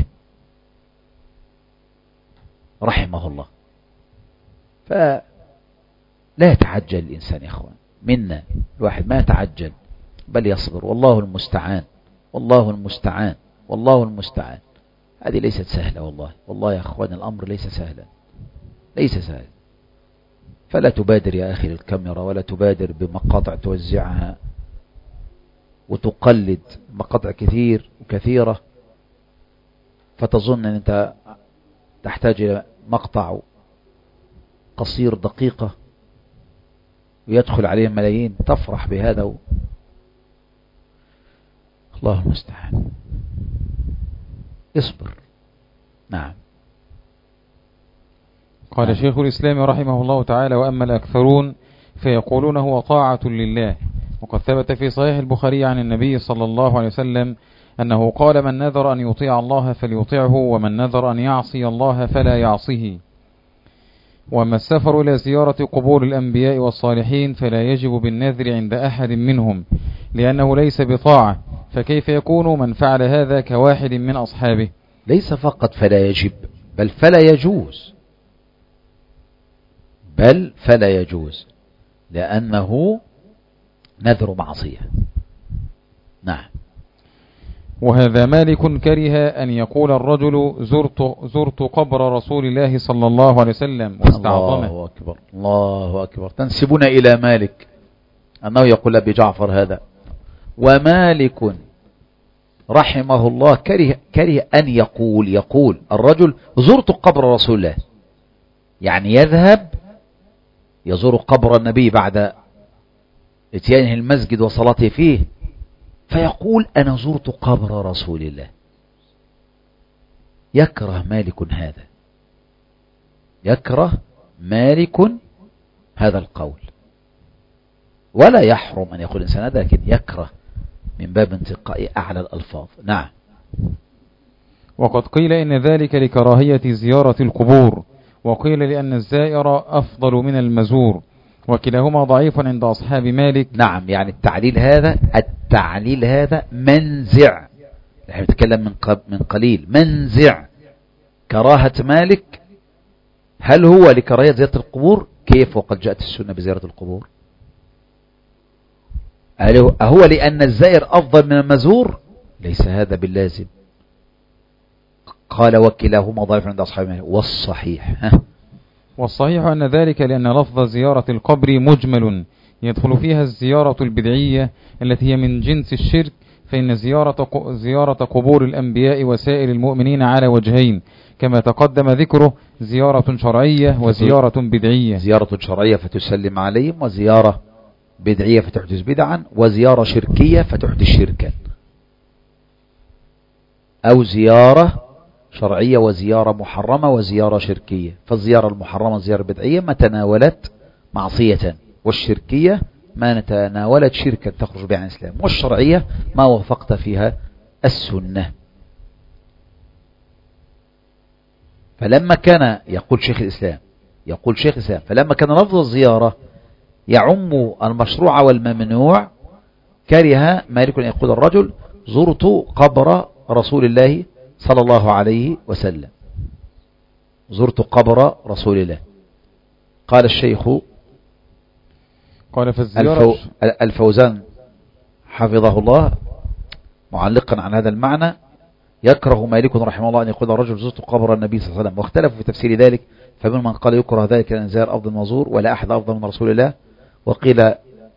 رحمه الله. فلا يتعجل الإنسان يا أخوان، منا الواحد ما يتعجل بل يصبر، والله المستعان، والله المستعان، والله المستعان. هذه ليست سهلة والله، والله يا أخوان الأمر ليس سهلا، ليس سهلا. فلا تبادر يا أخي للكاميرا، ولا تبادر بمقاطع توزعها وتقلد مقاطع كثير وكثيرة، فتظن أن أنت تحتاج إلى مقطع قصير دقيقة ويدخل عليه ملايين، تفرح بهذا الله المستعان. اصبر. نعم. قال شيخ الإسلام رحمه الله تعالى: وأما الأكثرون فيقولون هو طاعة لله. وقد ثبت في صحيح البخاري عن النبي صلى الله عليه وسلم أنه قال: من نذر أن يطيع الله فليطيعه، ومن نذر أن يعصي الله فلا يعصيه. وأما السفر إلى زيارة قبور الأنبياء والصالحين فلا يجب بالنذر عند أحد منهم، لأنه ليس بطاعة، فكيف يكون من فعل هذا كواحد من أصحابه؟ ليس فقط فلا يجب، بل فلا يجوز، بل فلا يجوز، لأنه نذر معصية. نعم. وهذا مالك كره أن يقول الرجل زرت قبر رسول الله صلى الله عليه وسلم واستعظمه. الله أكبر، الله أكبر. تنسبون إلى مالك أنه يقول أبي جعفر هذا. ومالك رحمه الله كره أن يقول الرجل زرت قبر رسول الله، يعني يذهب يزور قبر النبي بعد اتيانه المسجد وصلاته فيه، فيقول أنا زرت قبر رسول الله. يكره مالك هذا، يكره مالك هذا القول، ولا يحرم أن يقول الإنسان هذا، لكن يكره من باب انتقاء أعلى الألفاظ. نعم. وقد قيل إن ذلك لكراهية زيارة القبور، وقيل لأن الزائر أفضل من المزور، وكلاهما ضعيف عند أصحاب مالك. نعم، يعني التعليل هذا منزع. نحن نتكلم من قليل، منزع كراهة مالك. هل هو لكراهية زيارة القبور؟ كيف وقد جاءت السنة بزيارة القبور؟ أهو لأن الزائر أفضل من المزور؟ ليس هذا باللازم. قال وكلاهما ضعيف عند أصحاب مالك. والصحيح أن ذلك لأن لفظ زيارة القبر مجمل يدخل فيها الزيارة البدعية التي هي من جنس الشرك، فإن زيارة قبور الأنبياء وسائر المؤمنين على وجهين، كما تقدم ذكره: زيارة شرعية وزيارة بدعية. زيارة شرعية فتسلم عليهم، وزيارة بدعية فتحدث بدعا، وزيارة شركية فتحدث شركا، أو زيارة شرعية وزيارة محرمة وزيارة شركية. فالزيارة المحرمة زيارة بدعية ما تناولت معصية، والشركية ما تناولت شركا تخرج بها عن الإسلام، والشرعية ما وافقت فيها السنة. فلما كان يقول شيخ الإسلام فلما كان لفظ الزيارة يعم المشروع والممنوع، كره مالك أن يقول الرجل زرت قبر رسول الله صلى الله عليه وسلم، زرت قبر رسول الله. قال الشيخ الفوزان حفظه الله معلقا عن هذا المعنى: يكره مالك رحمه الله أن يقول الرجل زرت قبر النبي صلى الله عليه وسلم. واختلفوا في تفسير ذلك، فمن من قال يكره ذلك لأن زيارة أفضل مزور، ولا أحد أفضل من رسول الله. وقيل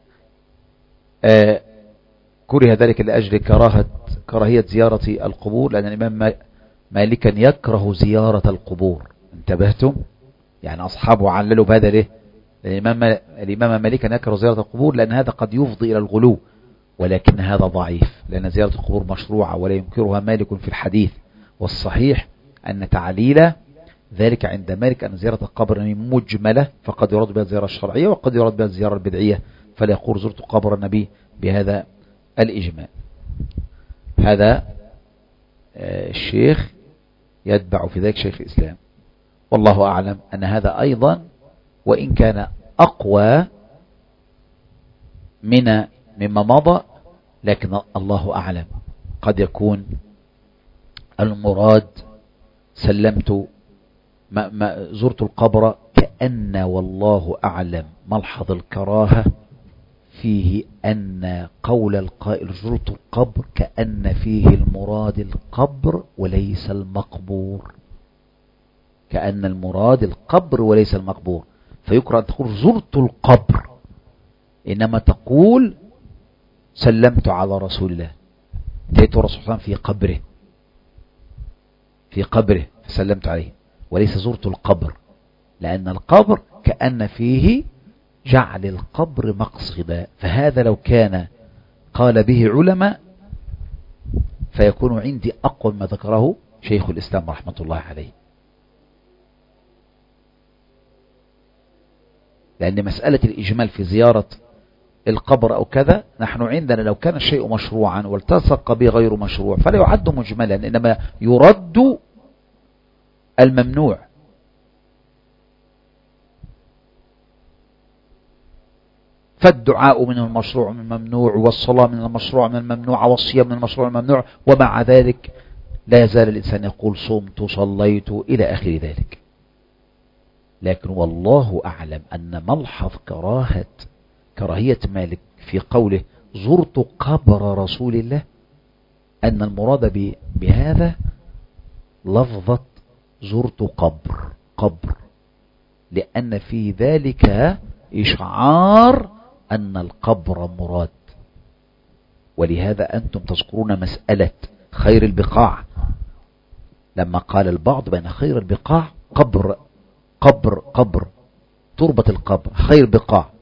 كره ذلك لأجل كراهية زيارة القبور، لأن الإمام مالكا يكره زيارة القبور. انتبهتم؟ يعني أصحابه عللوا بهذا ليه؟ الإمام مالكا يكره زيارة القبور لأن هذا قد يفضي إلى الغلو، ولكن هذا ضعيف، لأن زيارة القبور مشروعة ولا ينكرها مالك في الحديث. والصحيح أن تعليل ذلك عند مالك أن زيارة القبر مجملة، فقد يراد بها الزيارة الشرعية وقد يراد بها الزيارة البدعية، فلا يقول زرت قبر النبي بهذا الإجمال. هذا الشيخ يتبع في ذلك شيخ الإسلام. والله أعلم أن هذا أيضا وإن كان أقوى مما مضى، لكن الله أعلم قد يكون المراد سلمت زرت القبر كأن والله أعلم ملحظ الكراهة فيه أن قول القائل زرت القبر كأن فيه المراد القبر وليس المقبور، كأن المراد القبر وليس المقبور، فيكره أن تقول زرت القبر، إنما تقول سلمت على رسول الله، أتيت الرسول صلى الله عليه وسلم في قبره فسلمت عليه، وليس زرت القبر، لأن القبر كأن فيه جعل القبر مقصدا. فهذا لو كان قال به علماء فيكون عندي أقوى ما ذكره شيخ الإسلام رحمة الله عليه. لأن مسألة الإجمال في زيارة القبر أو كذا، نحن عندنا لو كان الشيء مشروعا والتصق به غير مشروع فلا يعد مجملا، إنما يرد الممنوع. فالدعاء منه المشروع من الممنوع، والصلاة من المشروع من الممنوع، والصيام من المشروع من الممنوع، ومع ذلك لا يزال الإنسان يقول صمت صليت إلى آخر ذلك. لكن والله أعلم أن ملحظ كراهية مالك في قوله زرت قبر رسول الله أن المراد بهذا لفظة زرت قبر، لأن في ذلك إشعار أن القبر مراد. ولهذا أنتم تذكرون مسألة خير البقاع لما قال البعض بأن خير البقاع قبر تربة القبر خير بقاع.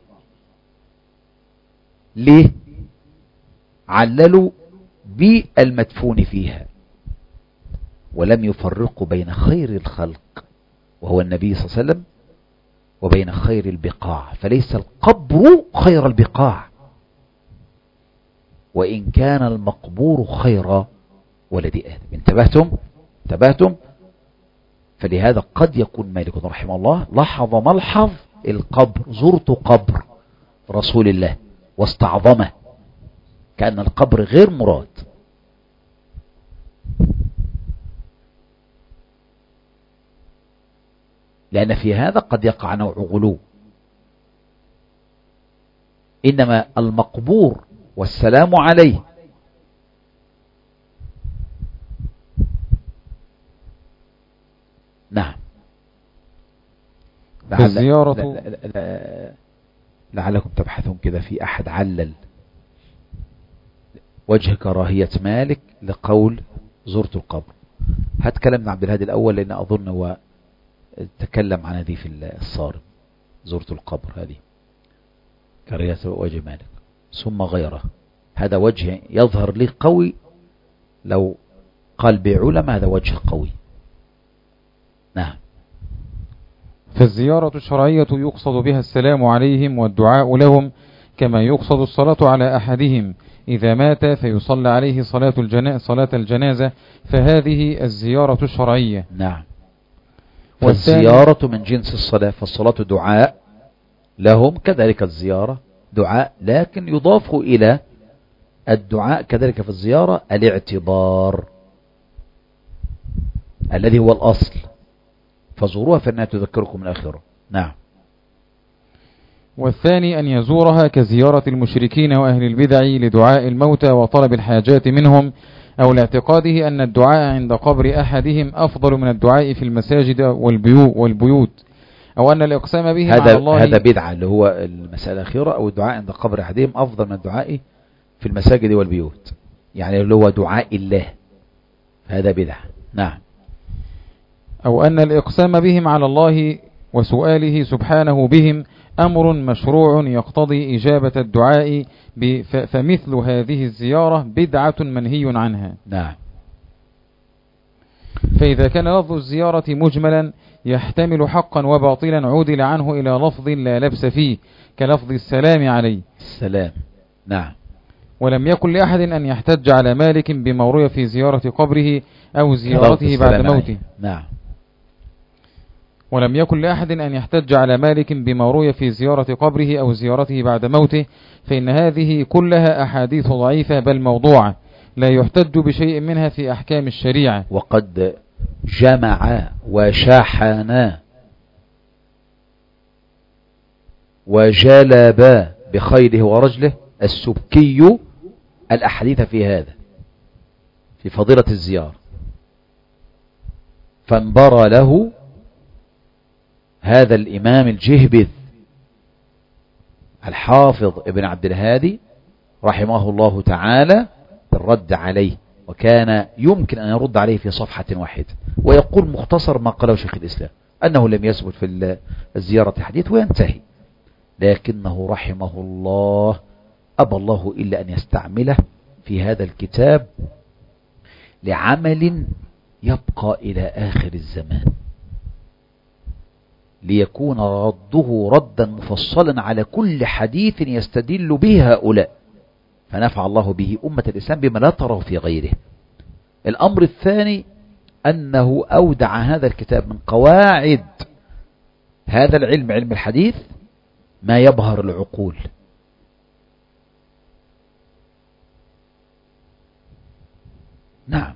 ليه؟ عللوا بالمدفون فيها ولم يفرقوا بين خير الخلق وهو النبي صلى الله عليه وسلم وبين خير البقاع، فليس القبر خير البقاع وإن كان المقبور خير ولد آدم. انتبهتم؟ فلهذا قد يكون مالك رحمه الله لاحظ ملحظ القبر زرت قبر رسول الله واستعظمه كأن القبر غير مراد. لأن في هذا قد يقع نوع غلو، إنما المقبور والسلام عليه نعم. لعلكم تبحثون كذا في أحد علل وجه كراهية مالك لقول زرت القبر. هتكلمنا عبد الهادي الأول لأن أظن هو تكلم عن هذه في الصارم، زرت القبر هذه كراهية وجه مالك ثم غيره. هذا وجه يظهر لي قوي، لو قال بعلماء هذا وجه قوي. نعم. فالزيارة الشرعية يقصد بها السلام عليهم والدعاء لهم، كما يقصد الصلاة على أحدهم إذا مات فيصلى عليه صلاة الجنازة، فهذه الزيارة الشرعية. نعم. والزيارة من جنس الصلاة، فالصلاة دعاء لهم كذلك الزيارة دعاء، لكن يضاف إلى الدعاء كذلك في الزيارة الاعتبار الذي هو الأصل، فزوروها فإنها تذكركم الآخرة. نعم. والثاني أن يزورها كزيارة المشركين وأهل البدع لدعاء الموتى وطلب الحاجات منهم، أو لاعتقاده أن الدعاء عند قبر أحدهم أفضل من الدعاء في المساجد والبيوت، أو أن الإقسام به على الله. هذا بدعة اللي هو المسألة الأخيرة، أو الدعاء عند قبر أحدهم أفضل من الدعاء في المساجد والبيوت، يعني اللي هو دعاء الله، هذا بدعة. نعم. أو أن الإقسام بهم على الله وسؤاله سبحانه بهم أمر مشروع يقتضي إجابة الدعاء، فمثل هذه الزيارة بدعة منهي عنها. نعم. فإذا كان لفظ الزيارة مجملا يحتمل حقا وباطلا عودل عنه إلى لفظ لا لبس فيه، كلفظ السلام عليه. السلام. نعم. ولم يكن لأحد أن يحتج على مالك بما روي في زيارة قبره أو زيارته بعد موته. نعم. ولم يكن لأحد أن يحتج على مالك بما روي في زيارة قبره أو زيارته بعد موته، فإن هذه كلها أحاديث ضعيفة بل موضوعة لا يحتج بشيء منها في أحكام الشريعة. وقد جمع وشاحن وجلب بخيله ورجله السبكي الأحاديث في هذا، في فضيلة الزيارة، فانبرى له هذا الإمام الجهبذ الحافظ ابن عبد الهادي رحمه الله تعالى الرد عليه، وكان يمكن أن يرد عليه في صفحة واحدة، ويقول مختصر ما قاله شيخ الإسلام أنه لم يثبت في الزيارة حديث وينتهي، لكنه رحمه الله أبى الله إلا أن يستعمله في هذا الكتاب لعمل يبقى إلى آخر الزمان، ليكون رده ردا مفصلا على كل حديث يستدل به هؤلاء، فنفع الله به أمة الإسلام بما لا تراه في غيره. الأمر الثاني أنه أودع هذا الكتاب من قواعد هذا العلم، علم الحديث، ما يبهر العقول. نعم.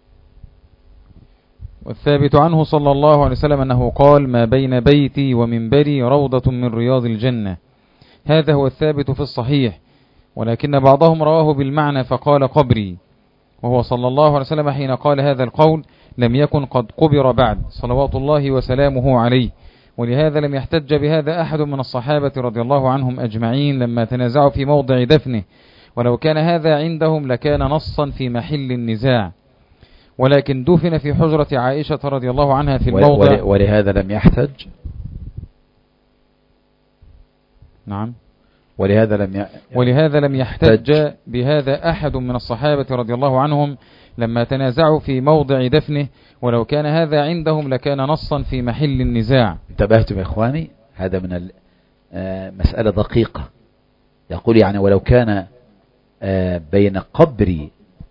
والثابت عنه صلى الله عليه وسلم أنه قال: ما بين بيتي ومنبري روضة من رياض الجنة. هذا هو الثابت في الصحيح، ولكن بعضهم رواه بالمعنى فقال قبري، وهو صلى الله عليه وسلم حين قال هذا القول لم يكن قد قبر بعد صلوات الله وسلامه عليه، ولهذا لم يحتج بهذا أحد من الصحابة رضي الله عنهم أجمعين لما تنازعوا في موضع دفنه، ولو كان هذا عندهم لكان نصا في محل النزاع، ولكن دفن في حجرة عائشة رضي الله عنها في الموضع. ولهذا لم يحتج. نعم. ولهذا لم يحتج بهذا أحد من الصحابة رضي الله عنهم لما تنازعوا في موضع دفنه، ولو كان هذا عندهم لكان نصا في محل النزاع. انتبهتم يا إخواني؟ هذا من مسألة دقيقة. يقول يعني ولو كان بين قبري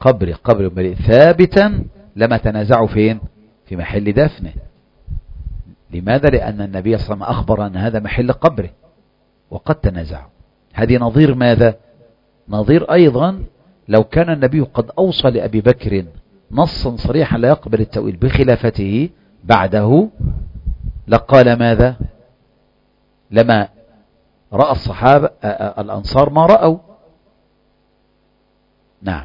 ثابتا لما تنازعوا فين؟ في محل دفنه. لماذا؟ لأن النبي صلى الله عليه وسلم أخبر أن هذا محل قبره وقد تنازعوا. هذه نظير ماذا؟ نظير أيضا لو كان النبي قد أوصى لأبي بكر نصا صريحا لا يقبل التأويل بخلافته بعده، لقال ماذا؟ لما رأى الصحابة الأنصار ما رأوا. نعم.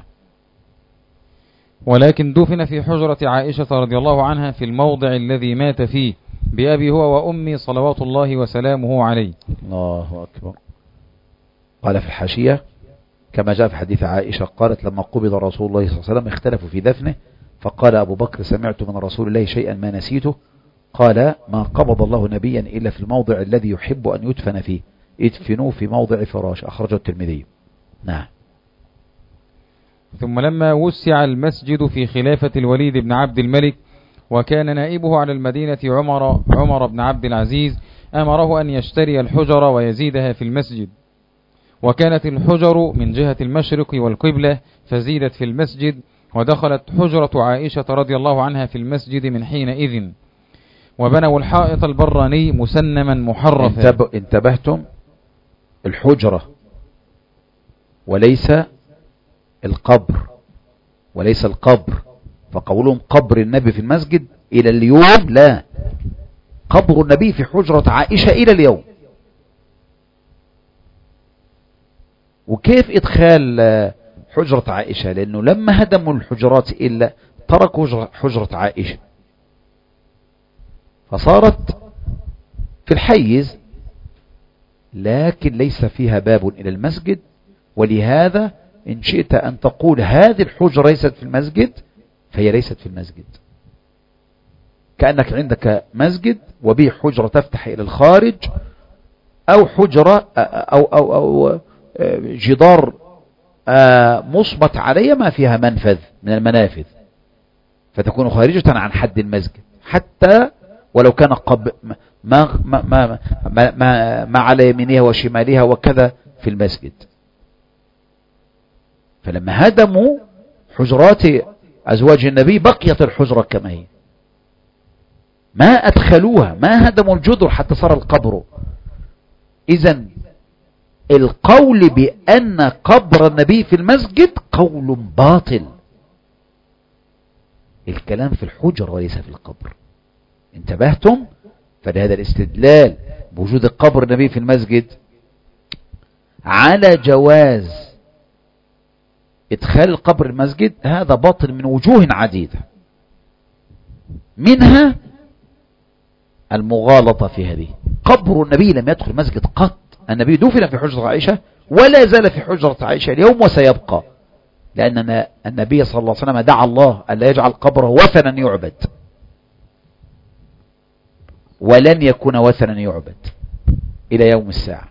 ولكن دفن في حجرة عائشة رضي الله عنها في الموضع الذي مات فيه بأبي هو وأمي صلوات الله وسلامه عليه. الله أكبر. قال في الحاشية كما جاء في حديث عائشة قالت لما قبض رسول الله صلى الله عليه وسلم اختلفوا في دفنه، فقال أبو بكر سمعت من رسول الله شيئا ما نسيته، قال ما قبض الله نبيا إلا في الموضع الذي يحب أن يدفن فيه، ادفنوه في موضع فراش، أخرجه الترمذي. نعم. ثم لما وسع المسجد في خلافة الوليد بن عبد الملك وكان نائبه على المدينة عمر بن عبد العزيز، أمره أن يشتري الحجر ويزيدها في المسجد، وكانت الحجر من جهة المشرق والقبلة فزيدت في المسجد، ودخلت حجرة عائشة رضي الله عنها في المسجد من حينئذ، وبنوا الحائط البراني مسنما محرفا. انتبهتم؟ الحجرة وليس القبر، فقولهم قبر النبي في المسجد إلى اليوم لا، قبر النبي في حجرة عائشة إلى اليوم. وكيف إدخال حجرة عائشة؟ لأنه لما هدموا الحجرات إلا تركوا حجرة عائشة، فصارت في الحيز لكن ليس فيها باب إلى المسجد، ولهذا إن شئت أن تقول هذه الحجرة ليست في المسجد فهي ليست في المسجد، كأنك عندك مسجد وبه حجرة تفتح إلى الخارج، أو حجرة أو جدار مصبت عليه ما فيها منفذ من المنافذ، فتكون خارجة عن حد المسجد، حتى ولو كان ما على يمينها وشمالها وكذا في المسجد. فلما هدموا حجرات أزواج النبي بقيت الحجرة كما هي، ما أدخلوها، ما هدموا الجدر حتى صار القبر. إذن القول بأن قبر النبي في المسجد قول باطل. الكلام في الحجر وليس في القبر. انتبهتم؟ فلهذا الاستدلال بوجود قبر النبي في المسجد على جواز إدخال القبر المسجد هذا باطل من وجوه عديدة، منها المغالطة في هذه. قبر النبي لم يدخل المسجد قط. النبي دفن في حجرة عائشة ولا زال في حجرة عائشة اليوم وسيبقى، لأن النبي صلى الله عليه وسلم دعا الله ألا يجعل قبره وثنا يعبد، ولن يكون وثنا يعبد إلى يوم الساعة.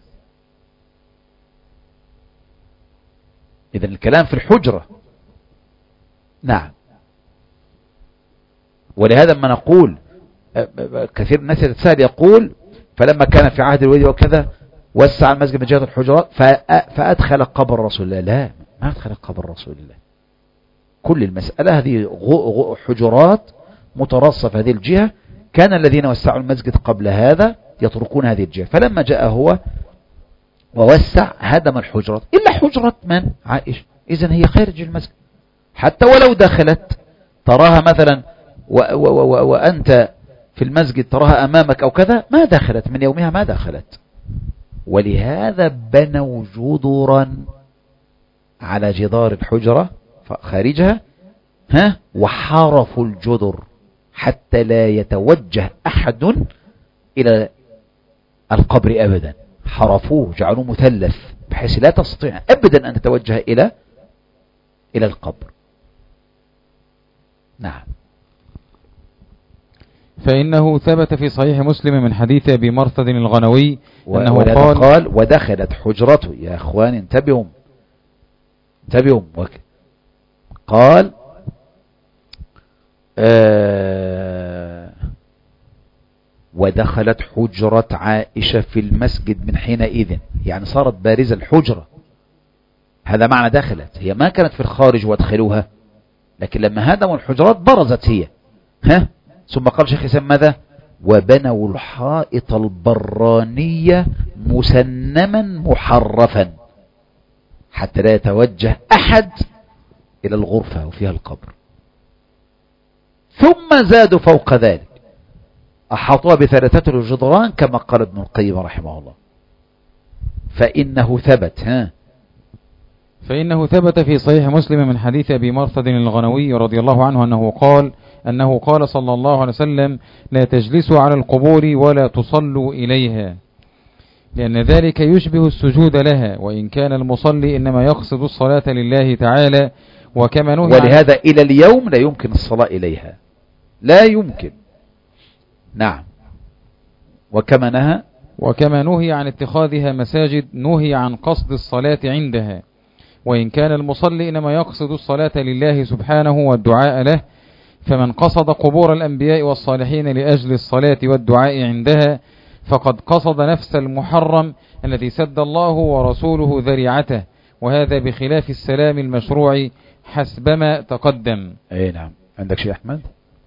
إذن الكلام في الحجرة. نعم. ولهذا ما نقول كثير من الناس يتساءل يقول فلما كان في عهد الولي وكذا وسع المسجد من جهة الحجرات فأدخل قبر رسول الله. لا، ما أدخل قبر رسول الله. كل المسألة هذه حجرات مترصة في هذه الجهة. كان الذين وسعوا المسجد قبل هذا يتركون هذه الجهة، فلما جاء هو ووسع هدم الحجرات إلا حجرة من؟ عائشة. إذن هي خارج المسجد، حتى ولو دخلت تراها مثلا وأنت في المسجد تراها أمامك أو كذا، ما دخلت من يومها، ما دخلت. ولهذا بنوا جدرا على جدار الحجرة خارجها وحارفوا الجدر حتى لا يتوجه أحد إلى القبر أبدا. حرفوه، جعلوه مثلث بحيث لا تستطيع أبدا أن تتوجه إلى القبر. نعم. فإنه ثبت في صحيح مسلم من حديث أبي مرثد الغنوي أنه قال ودخلت حجرته. يا أخوان انتبهوا، قال ودخلت حجرة عائشة في المسجد من حينئذ، يعني صارت بارزة الحجرة. هذا معنى دخلت، هي ما كانت في الخارج وادخلوها، لكن لما هدموا الحجرات برزت هي. ثم قال شيخ الإسلام ماذا؟ وبنوا الحائط البرانية مسنما محرفا حتى لا يتوجه أحد إلى الغرفة وفيها القبر. ثم زادوا فوق ذلك، أحاطوها بثلاثة الجدران كما قال ابن القيم رحمه الله. فإنه ثبت في صحيح مسلم من حديث أبي مرثد الغنوي رضي الله عنه أنه قال صلى الله عليه وسلم لا تجلسوا على القبور ولا تصلوا إليها، لأن ذلك يشبه السجود لها، وإن كان المصلي إنما يقصد الصلاة لله تعالى. وكما نهي ولهذا إلى اليوم لا يمكن الصلاة إليها، لا يمكن. نعم. وكما نهي عن اتخاذها مساجد نهي عن قصد الصلاة عندها، وإن كان المصلي إنما يقصد الصلاة لله سبحانه والدعاء له، فمن قصد قبور الأنبياء والصالحين لأجل الصلاة والدعاء عندها فقد قصد نفس المحرم الذي سد الله ورسوله ذريعته، وهذا بخلاف السلام المشروع حسبما تقدم. أي نعم. عندك شيء أحمد؟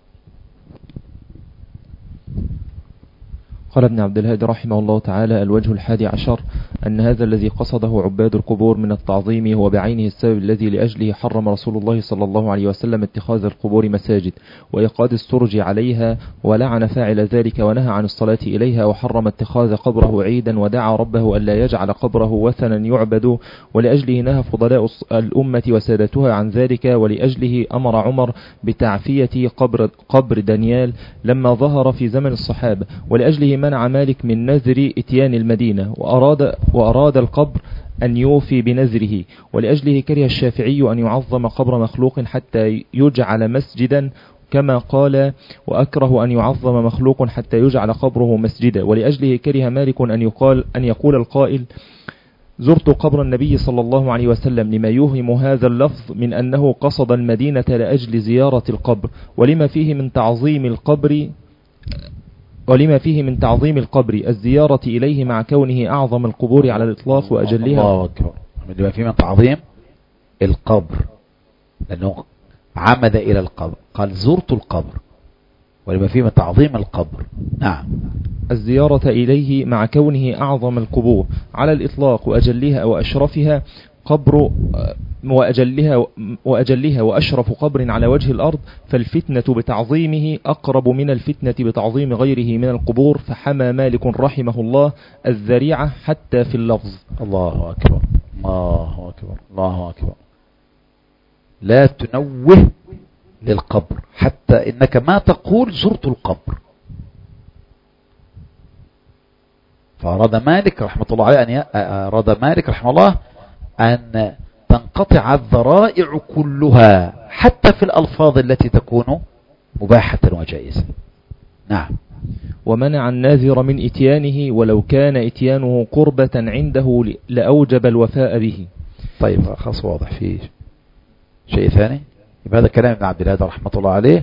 قال ابن عبد الهادي رحمه الله تعالى: الوجه 11 أن هذا الذي قصده عباد القبور من التعظيم هو بعينه السبب الذي لأجله حرم رسول الله صلى الله عليه وسلم اتخاذ القبور مساجد وإيقاد السرج عليها، ولعن فاعل ذلك ونهى عن الصلاة إليها، وحرم اتخاذ قبره عيدا، ودعا ربه ألا يجعل قبره وثنا يعبد، ولأجله نهى فضلاء الأمة وسادتها عن ذلك، ولأجله أمر عمر بتعفية قبر دانيال لما ظهر في زمن الصحابة، ولأجله منع مالك من نذر اتيان المدينة وأراد القبر أن يوفي بنذره، ولأجله كره الشافعي أن يعظم قبر مخلوق حتى يجعل مسجدا كما قال: وأكره أن يعظم مخلوق حتى يجعل قبره مسجدا، ولأجله كره مالك أن يقول القائل: زرت قبر النبي صلى الله عليه وسلم، لما يوهم هذا اللفظ من أنه قصد المدينة لأجل زيارة القبر، ولما فيه من تعظيم القبر ولما فيه من تعظيم القبر الزيارة إليه مع كونه أعظم القبور على الإطلاق وأجلها. الله أكبر. لما فيه من تعظيم القبر، لأنه عمد إلى القبر، قال زرت القبر، ولما فيه من تعظيم القبر. نعم. الزيارة إليه مع كونه أعظم القبور على الإطلاق وأجلها وأشرفها قبر وأجلها وأشرف قبر على وجه الأرض، فالفتنة بتعظيمه أقرب من الفتنة بتعظيم غيره من القبور، فحمى مالك رحمه الله الذريعة حتى في اللفظ. الله أكبر الله أكبر الله أكبر. لا تنوه للقبر، حتى إنك ما تقول زرت القبر. فأراد مالك رحمه الله عليه أراد مالك رحمه الله أن تنقطع الذرائع كلها حتى في الألفاظ التي تكون مباحة وجائزة. نعم. ومنع الناذر من إتيانه ولو كان إتيانه قربة عنده لأوجب الوفاء به. طيب خلاص، واضح. في شيء ثاني؟ هذا كلام ابن عبد الهادي رحمه الله عليه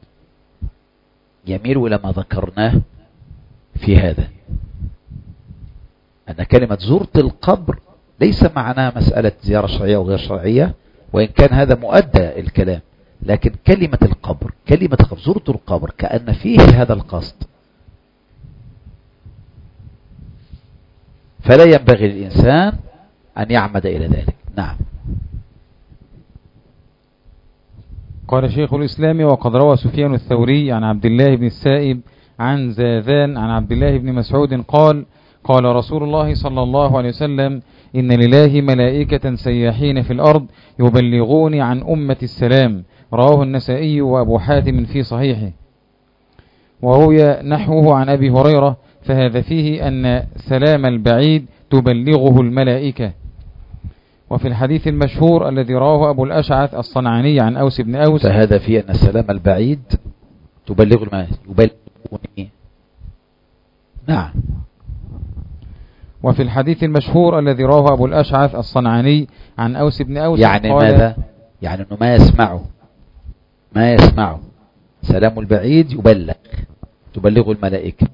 يميل إلى ما ذكرناه في هذا، أن كلمة زرت القبر ليس معناها مسألة زيارة شرعية وغير شرعية، وإن كان هذا مؤدى الكلام، لكن كلمة القبر زرت القبر كأن فيه هذا القصد، فلا ينبغي للإنسان أن يعمد إلى ذلك. نعم. قال شيخ الإسلام: وقد روى سفيان الثوري عن عبد الله بن السائب عن زاذان عن عبد الله بن مسعود قال: قال رسول الله صلى الله عليه وسلم: إن لله ملائكة سياحين في الأرض يبلغون عن أمة السلام. رواه النسائي وأبو حاتم في صحيحه. وروي نحوه عن أبي هريرة، فهذا فيه أن سلام البعيد تبلغه الملائكة. وفي الحديث المشهور الذي رواه أبو الأشعث الصنعاني عن أوس بن أوس، فهذا فيه أن سلام البعيد تبلغ الملائكة. نعم. وفي الحديث المشهور الذي رواه أبو الأشعث الصنعاني عن أوس بن أوس، يعني ماذا؟ يعني أنه ما يسمعه سلام البعيد تبلغ الملائكة.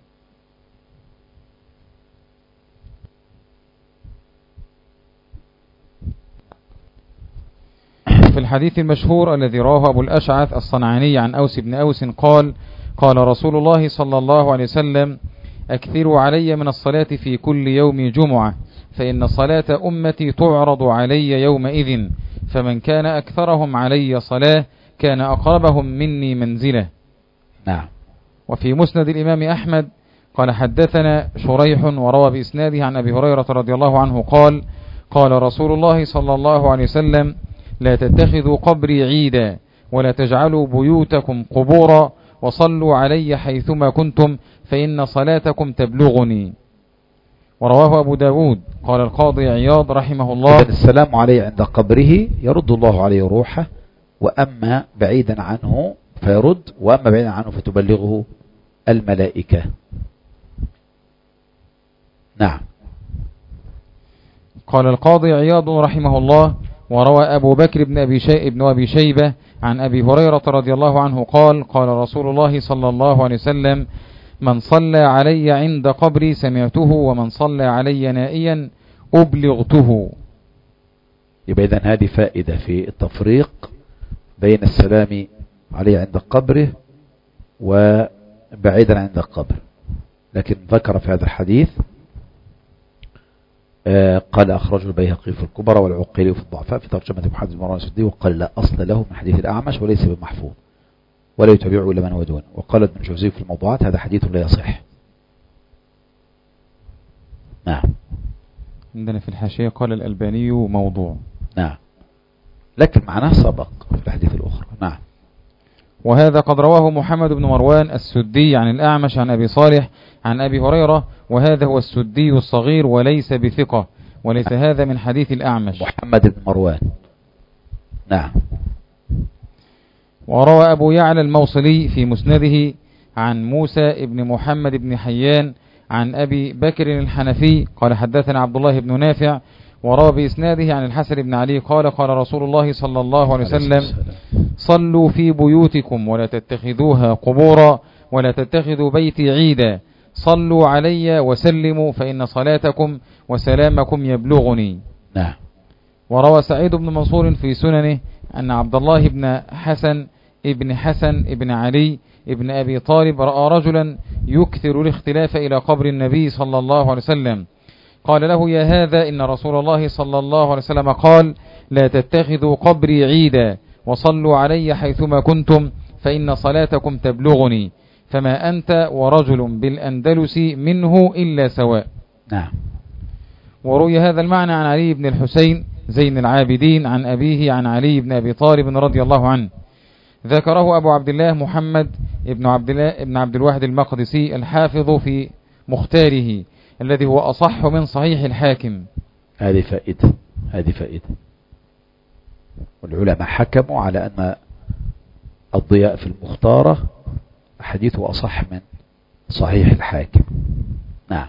في الحديث المشهور الذي رواه أبو الأشعث الصنعاني عن أوس بن أوس قال: قال رسول الله صلى الله عليه وسلم: أكثروا علي من الصلاة في كل يوم جمعة، فإن صلاة أمتي تعرض علي يومئذ، فمن كان أكثرهم علي صلاة كان أقربهم مني منزلة. نعم. وفي مسند الإمام أحمد قال: حدثنا شريح وروى بإسناده عن أبي هريرة رضي الله عنه قال: قال رسول الله صلى الله عليه وسلم: لا تتخذوا قبري عيدا، ولا تجعلوا بيوتكم قبورا، وصلوا علي حيثما كنتم، فإن صلاتكم تبلغني. ورواه أبو داود. قال القاضي عياض رحمه الله: السلام عليه عند قبره يرد الله عليه روحه، وأما بعيدا عنه فيرد، وأما بعيدا عنه فتبلغه الملائكة. نعم. قال القاضي عياض رحمه الله: وروى أبو بكر بن أبي شيبة عن أبي هريرة رضي الله عنه قال: قال رسول الله صلى الله عليه وسلم: من صلى علي عند قبري سمعته، ومن صلى علي نائيا أبلغته. يبقى إذن هذه فائدة في التفريق بين السلام عليه عند قبره وبعيدا عند القبر. لكن ذكر في هذا الحديث قال أخرجه البيهقي في الكبرى والعقيلي في الضعفاء في ترجمة محمد بن مروان السدي، وقال لا أصل له من حديث الأعمش وليس بمحفوظ ولا يتبعه إلا من هو دونه. وقال ابن جوزي في الموضوعات: هذا حديث لا يصح. نعم. عندنا في الحاشية قال الألباني موضوع. نعم، لكن معناه سبق في الحديث الأخرى. نعم. وهذا قد رواه محمد بن مروان السدي عن الأعمش عن أبي صالح عن أبي هريرة، وهذا هو السدي الصغير وليس بثقة، وليس هذا من حديث الأعمش. محمد بن مروان. نعم. وروى أبو يعلى الموصلي في مسنده عن موسى بن محمد بن حيان عن أبي بكر الحنفي قال: حدثنا عبد الله بن نافع. وروى بإسناده عن الحسن بن علي قال: قال رسول الله صلى الله عليه وسلم: صلوا في بيوتكم ولا تتخذوها قبورا، ولا تتخذوا بيتي عيدا، صلوا علي وسلموا فإن صلاتكم وسلامكم يبلغني. نعم. وروى سعيد بن منصور في سننه أن عبد الله بن حسن ابن علي ابن أبي طالب رأى رجلا يكثر الاختلاف إلى قبر النبي صلى الله عليه وسلم، قال له: يا هذا، إن رسول الله صلى الله عليه وسلم قال: لا تتخذوا قبري عيدا، وصلوا علي حيثما كنتم فإن صلاتكم تبلغني، فما أنت ورجل بالأندلس منه إلا سواء. نعم. وروي هذا المعنى عن علي بن الحسين زين العابدين عن أبيه عن علي بن أبي طالب رضي الله عنه. ذكره أبو عبد الله محمد ابن عبد الواحد المقدسي الحافظ في مختاره الذي هو أصح من صحيح الحاكم. هذه فائدة. والعلماء حكموا على أن الضياء في المختارة حديثه أصح من صحيح الحاكم. نعم.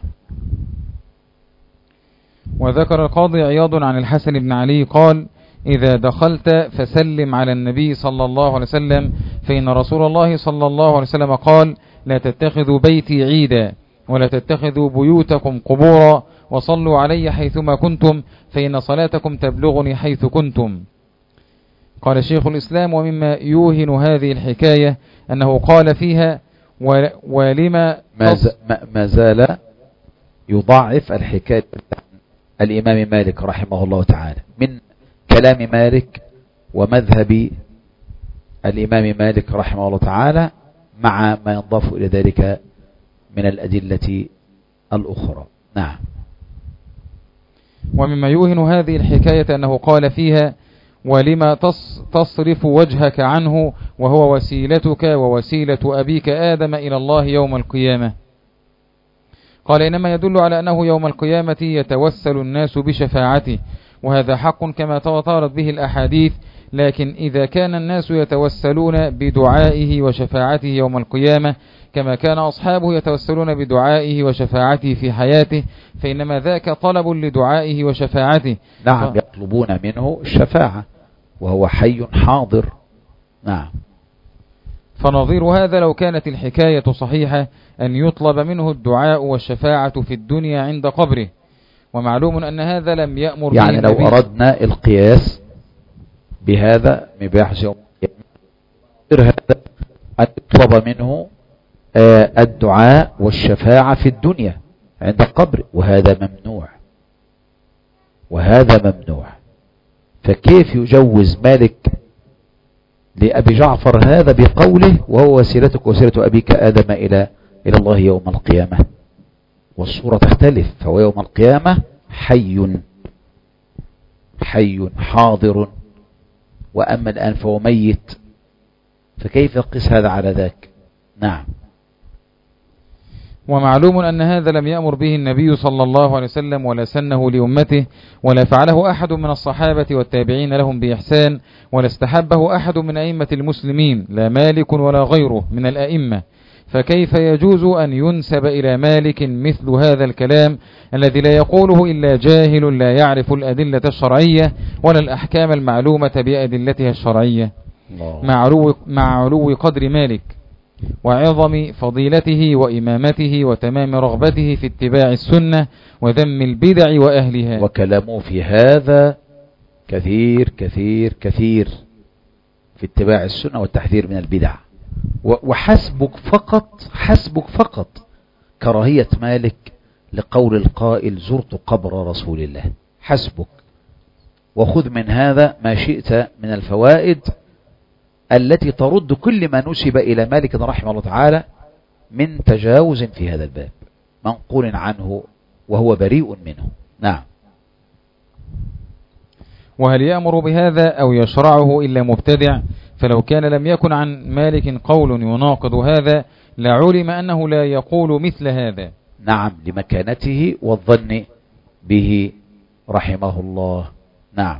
وذكر القاضي عياض عن الحسن بن علي قال: إذا دخلت فسلم على النبي صلى الله عليه وسلم، فإن رسول الله صلى الله عليه وسلم قال: لا تتخذوا بيتي عيدا، ولا تتخذوا بيوتكم قبورا، وصلوا علي حيثما كنتم فإن صلاتكم تبلغني حيث كنتم. قال شيخ الإسلام: ومما يوهن هذه الحكاية أنه قال فيها: ولما ما زال يضعف الحكاية الإمام مالك رحمه الله تعالى من كلام مالك ومذهب الإمام مالك رحمه الله تعالى، مع ما ينضاف إلى ذلك من الأدلة الأخرى. نعم. ومما يوهن هذه الحكاية أنه قال فيها: ولما تصرف وجهك عنه وهو وسيلتك ووسيلة أبيك آدم إلى الله يوم القيامة. قال: إنما يدل على أنه يوم القيامة يتوسل الناس بشفاعته، وهذا حق كما تواترت به الأحاديث، لكن إذا كان الناس يتوسلون بدعائه وشفاعته يوم القيامة كما كان أصحابه يتوسلون بدعائه وشفاعته في حياته، فإنما ذاك طلب لدعائه وشفاعته. نعم. يطلبون منه الشفاعة وهو حي حاضر. نعم. فنظير هذا لو كانت الحكاية صحيحة أن يطلب منه الدعاء والشفاعة في الدنيا عند قبره، ومعلوم أن هذا لم يأمر به يعني لو أردنا القياس بهذا من بحث يوم هذا أن يطلب منه الدعاء والشفاعة في الدنيا عند قبره، وهذا ممنوع. فكيف يجوز مالك لأبي جعفر هذا بقوله: وهو وسيلتك وسيلة أبيك آدم إلى الله يوم القيامة؟ والصورة تختلف، فهو يوم القيامة حي حاضر، وأما الآن فهو ميت، فكيف يقيس هذا على ذاك؟ نعم. ومعلوم أن هذا لم يأمر به النبي صلى الله عليه وسلم ولا سنه لأمته، ولا فعله أحد من الصحابة والتابعين لهم بإحسان، ولا استحبه أحد من أئمة المسلمين، لا مالك ولا غيره من الأئمة. فكيف يجوز أن ينسب إلى مالك مثل هذا الكلام الذي لا يقوله إلا جاهل لا يعرف الأدلة الشرعية ولا الأحكام المعلومة بأدلتها الشرعية، مع علو قدر مالك وعظم فضيلته وإمامته وتمام رغبته في اتباع السنة وذم البدع وأهلها. وكلامه في هذا كثير كثير كثير في اتباع السنة والتحذير من البدع. وحسبك فقط كراهية مالك لقول القائل: زرت قبر رسول الله. حسبك، وخذ من هذا ما شئت من الفوائد التي ترد كل ما نسب إلى مالك رحمه الله تعالى من تجاوز في هذا الباب منقول عنه وهو بريء منه. نعم. وهل يأمر بهذا أو يشرعه إلا مبتدع؟ فلو كان لم يكن عن مالك قول يناقض هذا لعلم أنه لا يقول مثل هذا. نعم، لمكانته والظن به رحمه الله. نعم.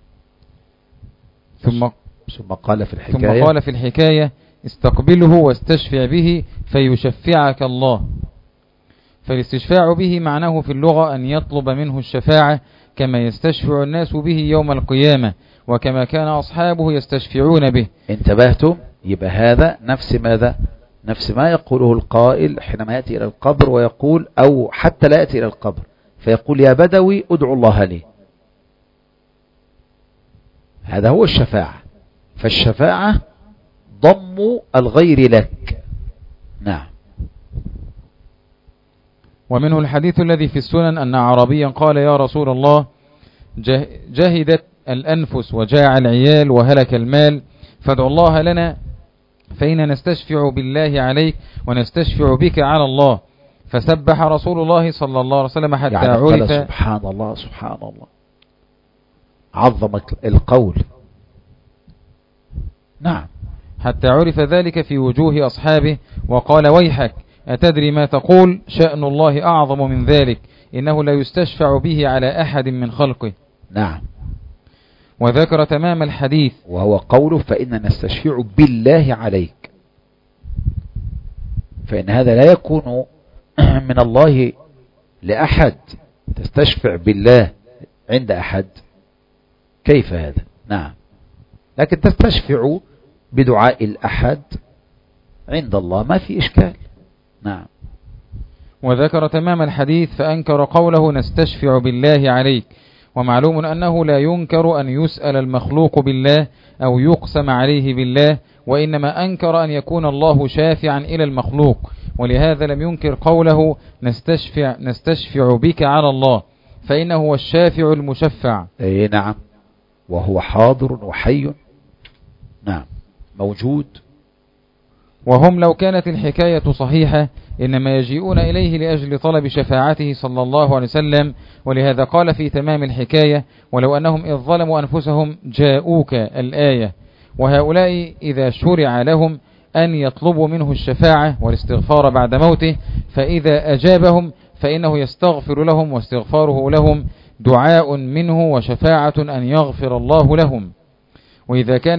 ثم قال في الحكاية: استقبله واستشفع به فيشفعك الله. فالاستشفاع به معناه في اللغة أن يطلب منه الشفاعة كما يستشفع الناس به يوم القيامة، وكما كان أصحابه يستشفعون به. انتبهتم؟ يبقى هذا نفس ماذا نفس ما يقوله القائل حينما يأتي إلى القبر ويقول، أو حتى لا يأتي إلى القبر فيقول يا بدوي ادعو الله لي. هذا هو الشفاعة. فالشفاعة ضم الغير لك. نعم. ومنه الحديث الذي في السنن أن أعرابيا قال يا رسول الله جهدت الأنفس وجاع العيال وهلك المال فادعو الله لنا فإن نستشفع بالله عليك ونستشفع بك على الله. فسبح رسول الله صلى الله عليه وسلم حتى يعني عرف. سبحان الله سبحان الله، عظم القول. نعم. حتى عرف ذلك في وجوه أصحابه وقال ويحك أتدري ما تقول؟ شأن الله أعظم من ذلك، إنه لا يستشفع به على أحد من خلقه. نعم. وذكر تمام الحديث وهو قوله فإن نستشفع بالله عليك، فإن هذا لا يكون من الله لأحد. تستشفع بالله عند أحد، كيف هذا؟ نعم. لكن تستشفع بدعاء الأحد عند الله ما في إشكال. نعم. وذكر تمام الحديث فأنكر قوله نستشفع بالله عليك. ومعلوم أنه لا ينكر أن يسأل المخلوق بالله أو يقسم عليه بالله، وإنما أنكر أن يكون الله شافعا إلى المخلوق، ولهذا لم ينكر قوله نستشفع بك على الله، فإنه هو الشافع المشفع. أي نعم، وهو حاضر وحي. نعم، موجود. وهم لو كانت الحكاية صحيحة إنما يجيئون إليه لأجل طلب شفاعته صلى الله عليه وسلم، ولهذا قال في تمام الحكاية ولو أنهم إذ ظلموا أنفسهم جاءوك الآية. وهؤلاء إذا شرع لهم أن يطلبوا منه الشفاعة والاستغفار بعد موته، فإذا أجابهم فإنه يستغفر لهم، واستغفاره لهم دعاء منه وشفاعة أن يغفر الله لهم. وإذا كان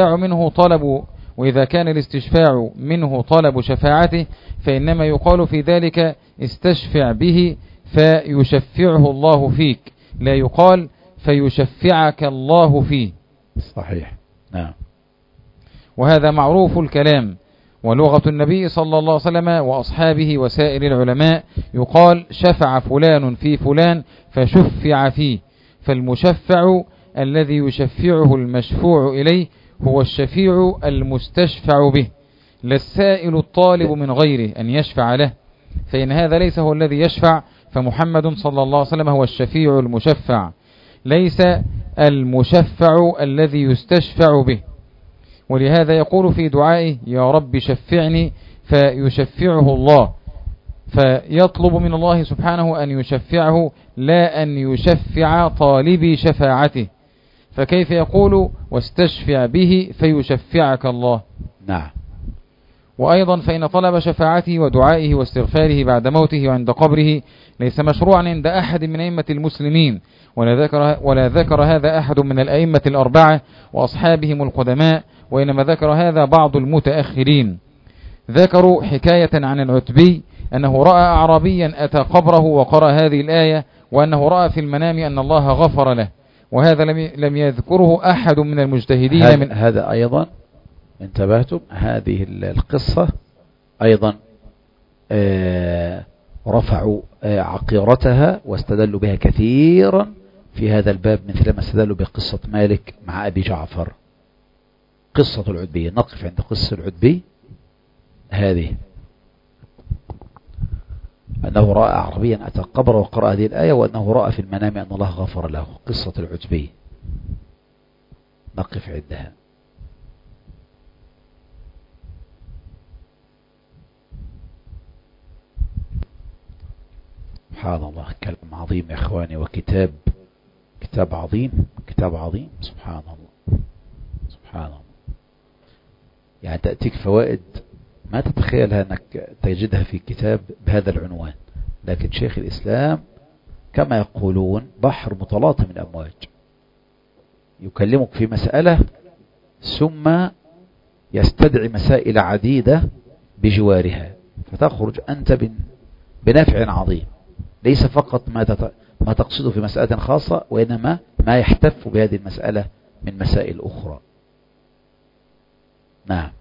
الاستشفاع منه طلب شفاعته فإنما يقال في ذلك استشفع به فيشفعه الله فيك، لا يقال فيشفعك الله فيه. صحيح. نعم. وهذا معروف الكلام، ولغة النبي صلى الله عليه وسلم وأصحابه وسائر العلماء يقال شفع فلان في فلان فشفع فيه. فالمشفع الذي يشفعه المشفوع إليه هو الشفيع المستشفع به، لا السائل الطالب من غيره أن يشفع له، فإن هذا ليس هو الذي يشفع، فمحمد صلى الله عليه وسلم هو الشفيع المشفع، ليس المشفع الذي يستشفع به. ولهذا يقول في دعائه يا رب شفعني فيشفعه الله، فيطلب من الله سبحانه أن يشفعه لا أن يشفع طالبي شفاعته، فكيف يقول واستشفع به فيشفعك الله؟ نعم. وأيضا فإن طلب شفاعته ودعائه واستغفاره بعد موته وعند قبره ليس مشروعا عند أحد من أئمة المسلمين، ولا ذكر هذا أحد من الأئمة الأربعة وأصحابهم القدماء، وإنما ذكر هذا بعض المتأخرين. ذكروا حكاية عن العتبي أنه رأى أعرابيا أتى قبره وقرأ هذه الآية، وأنه رأى في المنام أن الله غفر له، وهذا لم يذكره أحد من المجتهدين. هذا أيضا انتبهتم، هذه القصة أيضا رفعوا عقيرتها واستدلوا بها كثيرا في هذا الباب، مثل ما استدلوا بقصة مالك مع أبي جعفر. قصة العتبي، نقف عند قصة العتبي هذه، أنه رأى أعرابيا أتى قبر وقرأ هذه الآية، وأنه رأى في المنام أن الله غفر له. قصة العتبي نقف عندها. سبحان الله، كلام عظيم يا إخواني، وكتاب عظيم، كتاب عظيم. سبحان الله سبحان الله. يعني تأتيك فوائد ما تتخيلها أنك تجدها في كتاب بهذا العنوان، لكن شيخ الإسلام كما يقولون بحر متلاطم الأمواج، يكلمك في مسألة ثم يستدعي مسائل عديدة بجوارها، فتخرج أنت بنفع عظيم، ليس فقط ما تقصده في مسألة خاصة، وإنما ما يحتف بهذه المسألة من مسائل أخرى. نعم.